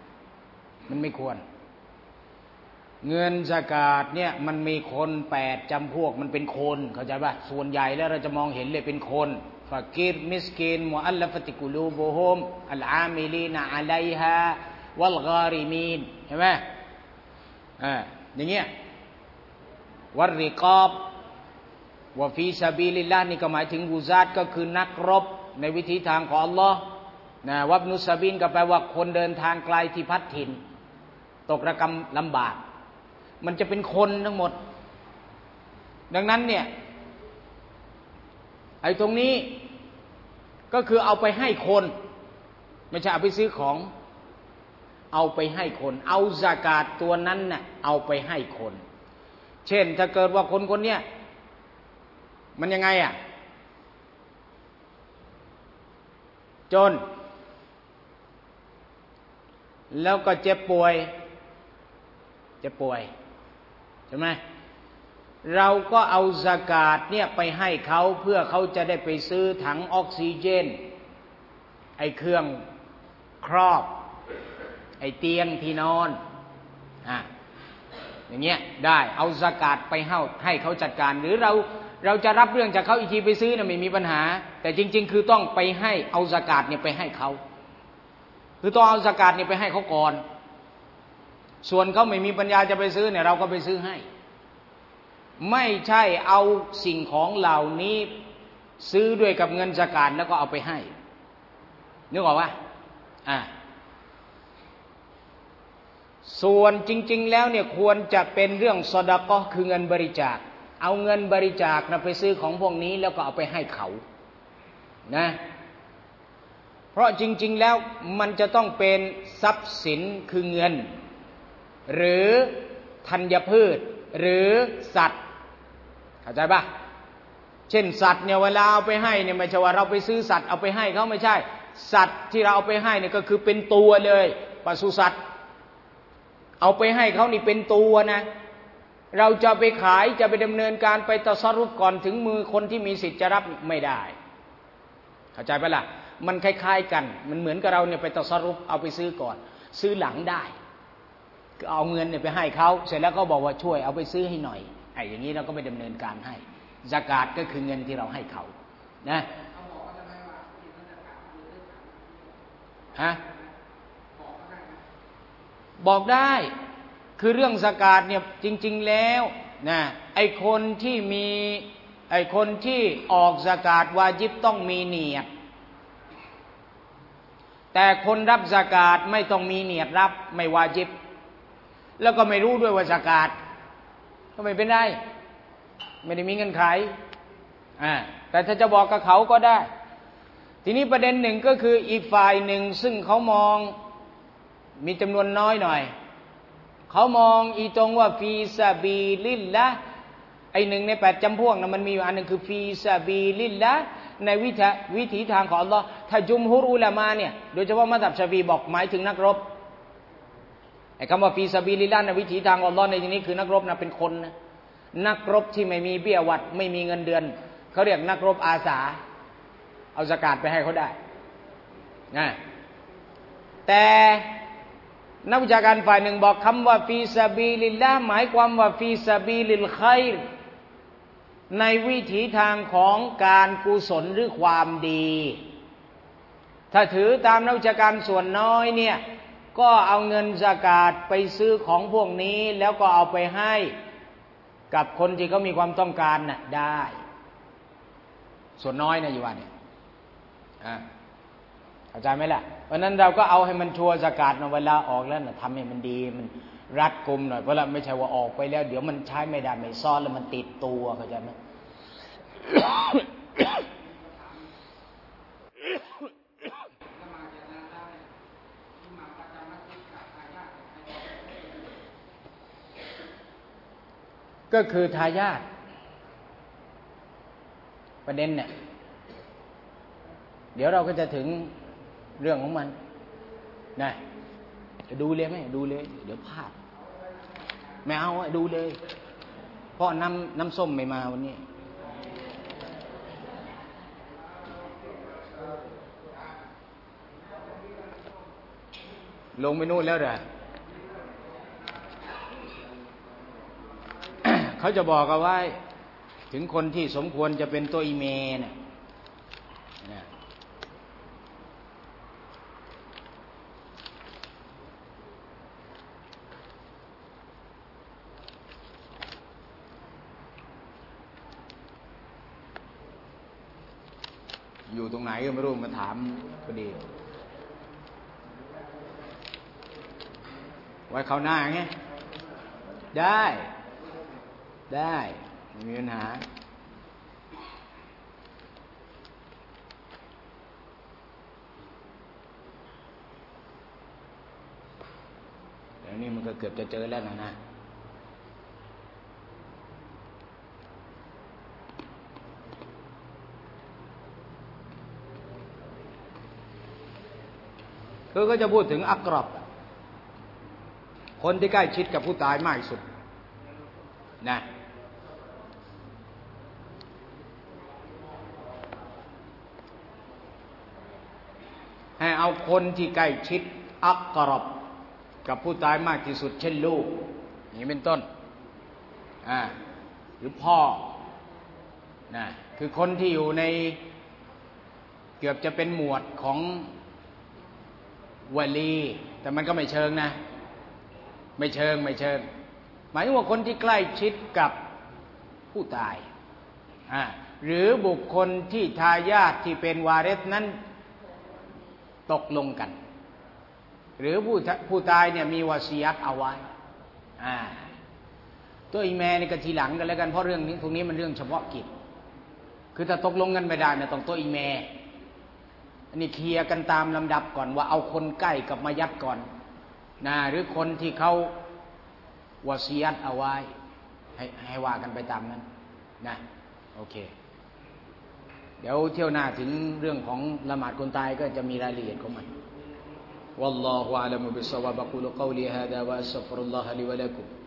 เงินซะกาตเนี่ยมันมีคน8จำพวกมันเป็นคนเข้าใจป่ะส่วนใหญ่แล้วเราจะมองเห็นเลยเป็นคนฟะกีรมิสกีนมุอัลลฟะติกุลูบุฮุมอัลอามิลีนอะลัยฮาวัลฆาริมีนเห็นไหมอย่างเงี้ยวัริกอบวะฟีซาบิลิลลาห์นี่ก็หมายถึงกุซาตก็คือนักรบในวิถีทางของอัลลอฮ์นะวับนุสบินก็แปลว่าคนเดินทางไกลที่พัดถิ่นตกระกำลำบากมันจะเป็นคนทั้งหมดดังนั้นเนี่ยไอ้ตรงนี้ก็คือเอาไปให้คนไม่ใช่เอาไปซื้อของเอาไปให้คนเอาซากาตตัวนั้นน่ะเอาไปให้คนเช่นถ้าเกิดว่าคนคนเนี้ยมันยังไงจนแล้วก็เจ็บป่วยใช่ไหมเราก็เอาซากาตเนี่ยไปให้เขาเพื่อเขาจะได้ไปซื้อถังออกซิเจนไอ้เครื่องครอบไอ้เตียงที่นอนอย่างเงี้ยได้เอาซากาตไปให้เขาจัดการหรือเราจะรับเรื่องจากเขาอีกทีไปซื้อน่ะไม่มีปัญหาแต่จริงๆคือต้องไปให้เอาซากาตเนี่ยไปให้เขาคือต้องเอาซากาตเนี่ยไปให้เขาก่อนส่วนเขาไม่มีปัญญาจะไปซื้อเนี่ยเราก็ไปซื้อให้ไม่ใช่เอาสิ่งของเหล่านี้ซื้อด้วยกับเงินซากาตแล้วก็เอาไปให้นึกออกป่ะส่วนจริงๆแล้วเนี่ยควรจะเป็นเรื่องซอดาเกาะห์คือเงินบริจาคเอาเงินบริจาคนะไปซื้อของพวกนี้แล้วก็เอาไปให้เขานะเพราะจริงๆแล้วมันจะต้องเป็นทรัพย์สินคือเงินหรือธัญพืชหรือสัตว์เข้าใจป่ะเช่นสัตว์เนี่ยเวลาเอาไปให้เนี่ยไม่ใช่ว่าเราไปซื้อสัตว์เอาไปให้เขาไม่ใช่สัตว์ที่เราเอาไปให้เนี่ยก็คือเป็นตัวเลยปศุสัตว์เอาไปให้เขานี่เป็นตัวนะเราจะไปขายจะไปดำเนินการไปตัสรุปก่อนถึงมือคนที่มีสิทธิ์จะรับไม่ได้เข้าใจป่ะล่ะมันคล้ายๆกันมันเหมือนกับเราเนี่ยไปตัสรุปเอาไปซื้อก่อนซื้อหลังได้ก็เอาเงินเนี่ยไปให้เขาเสร็จแล้วก็บอกว่าช่วยเอาไปซื้อให้หน่อยไอ้อย่างนี้เราก็ไปดำเนินการให้ซากาตก็คือเงินที่เราให้เขานะบอกได้คือเรื่องซากาตเนี่ยจริงๆแล้วนะไอ้คนที่ออกซากาตวาญิบต้องมีเนียดแต่คนรับซากาตไม่ต้องมีเนียดรับไม่วาญิบแล้วก็ไม่รู้ด้วยว่าซากาตก็ไม่เป็นไรไม่ได้มีเงินไขแต่ถ้าจะบอกกับเขาก็ได้ทีนี้ประเด็นหนึ่งก็คืออีกฝ่ายหนึ่งซึ่งเขามองมีจำนวนน้อยหน่อยเขามองอีตรงว่าฟีซาบีลิลละไอหนึ่งใน8จำพวกนะมันมีอยู่อันหนึ่งคือฟีซาบีลิลละในวิถีทางของอัลลอฮ์ถ้าจุมฮุรอุลามะเนี่ยโดยเฉพาะมัซฮับชาฟีบอกหมายถึงนักรบไอ้คำว่าฟีซาบีลิลละในวิถีทางของอัลลอฮ์ในที่นี้คือนักรบนะเป็นคนนะนักรบที่ไม่มีเบี้ยหวัดไม่มีเงินเดือนเขาเรียกนักรบอาสาเอาซากาตไปให้เขาได้นะแต่นักวิชาการฝ่ายหนึ่งบอกคำว่าฟีซาบีลิลละหมายความว่าฟีซาบีลิลค็อยรในวิถีทางของการกุศลหรือความดีถ้าถือตามนักวิชาการส่วนน้อยเนี่ยก็เอาเงินซากาตไปซื้อของพวกนี้แล้วก็เอาไปให้กับคนที่เขามีความต้องการน่ะได้ส่วนน้อยนะอยู่ว่าเนี่ยเข้าใจไหมล่ะเพราะนั้นเราก็เอาให้มันชัวร์ซากาตเวลาออกแล้วนะทำให้มันดีมันรัดกุมหน่อยเพราะเราไม่ใช่ว่าออกไปแล้วเดี๋ยวมันใช้ไม่ได้ไม่ซ่อนแล้วมันติดตัวเข้าใจไหม ก็คือทายาทประเด็นเนี่ยเดี๋ยวเราก็จะถึงเรื่องของมันนะดูเลยไหมดูเลยเดี๋ยวพลาดไม่เอาดูเลยเพราะน้ำส้มไม่มาวันนี้ลงไปนู่นแล้วเหรอ เขาจะบอกเอาไว้ถึงคนที่สมควรจะเป็นตัวอีเมเนี่ยอยู่ตรงไหนก็ไม่รู้มาถามพอดีไว้เขาหน้าไงได้ไม่มีปัญหาเดี๋ยวนี้มันก็เกือบจะเจอแล้วนะคือก็จะพูดถึงอักรอบคนที่ใกล้ชิดกับผู้ตายมากที่สุดนะให้เอาคนที่ใกล้ชิดอักรอบกับผู้ตายมากที่สุดเช่นลูกนี่เป็นต้นหรือพ่อนะคือคนที่อยู่ในเกือบจะเป็นหมวดของวลีแต่มันก็ไม่เชิงนะไม่เชิงหมายถึงว่าคนที่ใกล้ชิดกับผู้ตายหรือบุคคลที่ทายาทที่เป็นวาริสนั้นตกลงกันหรือผู้ตายเนี่ยมีวาซียัตเอาไว้ตัวอีแม่นี่ก็ทีหลังกันแล้วกันเพราะเรื่องนี้ตรงนี้มันเรื่องเฉพาะกิจคือถ้าตกลงกันไม่ได้เนี่ยต้องตัวอีแม่อันนี้เคลียร์กันตามลำดับก่อนว่าเอาคนใกล้กับมายัดก่อนนะหรือคนที่เขาวาซียัตเอาไว้ให้ว่ากันไปตามนั้นนะโอเคเดี๋ยวเที่ยวหน้าถึงเรื่องของละหมาดคนตายก็จะมีรายละเอียดของมันวัลลอฮุอะลัมบิศอวาบะกูลุกอลีฮาดา วะอัสตัฆฟิรุลลอฮะลิวะละกุม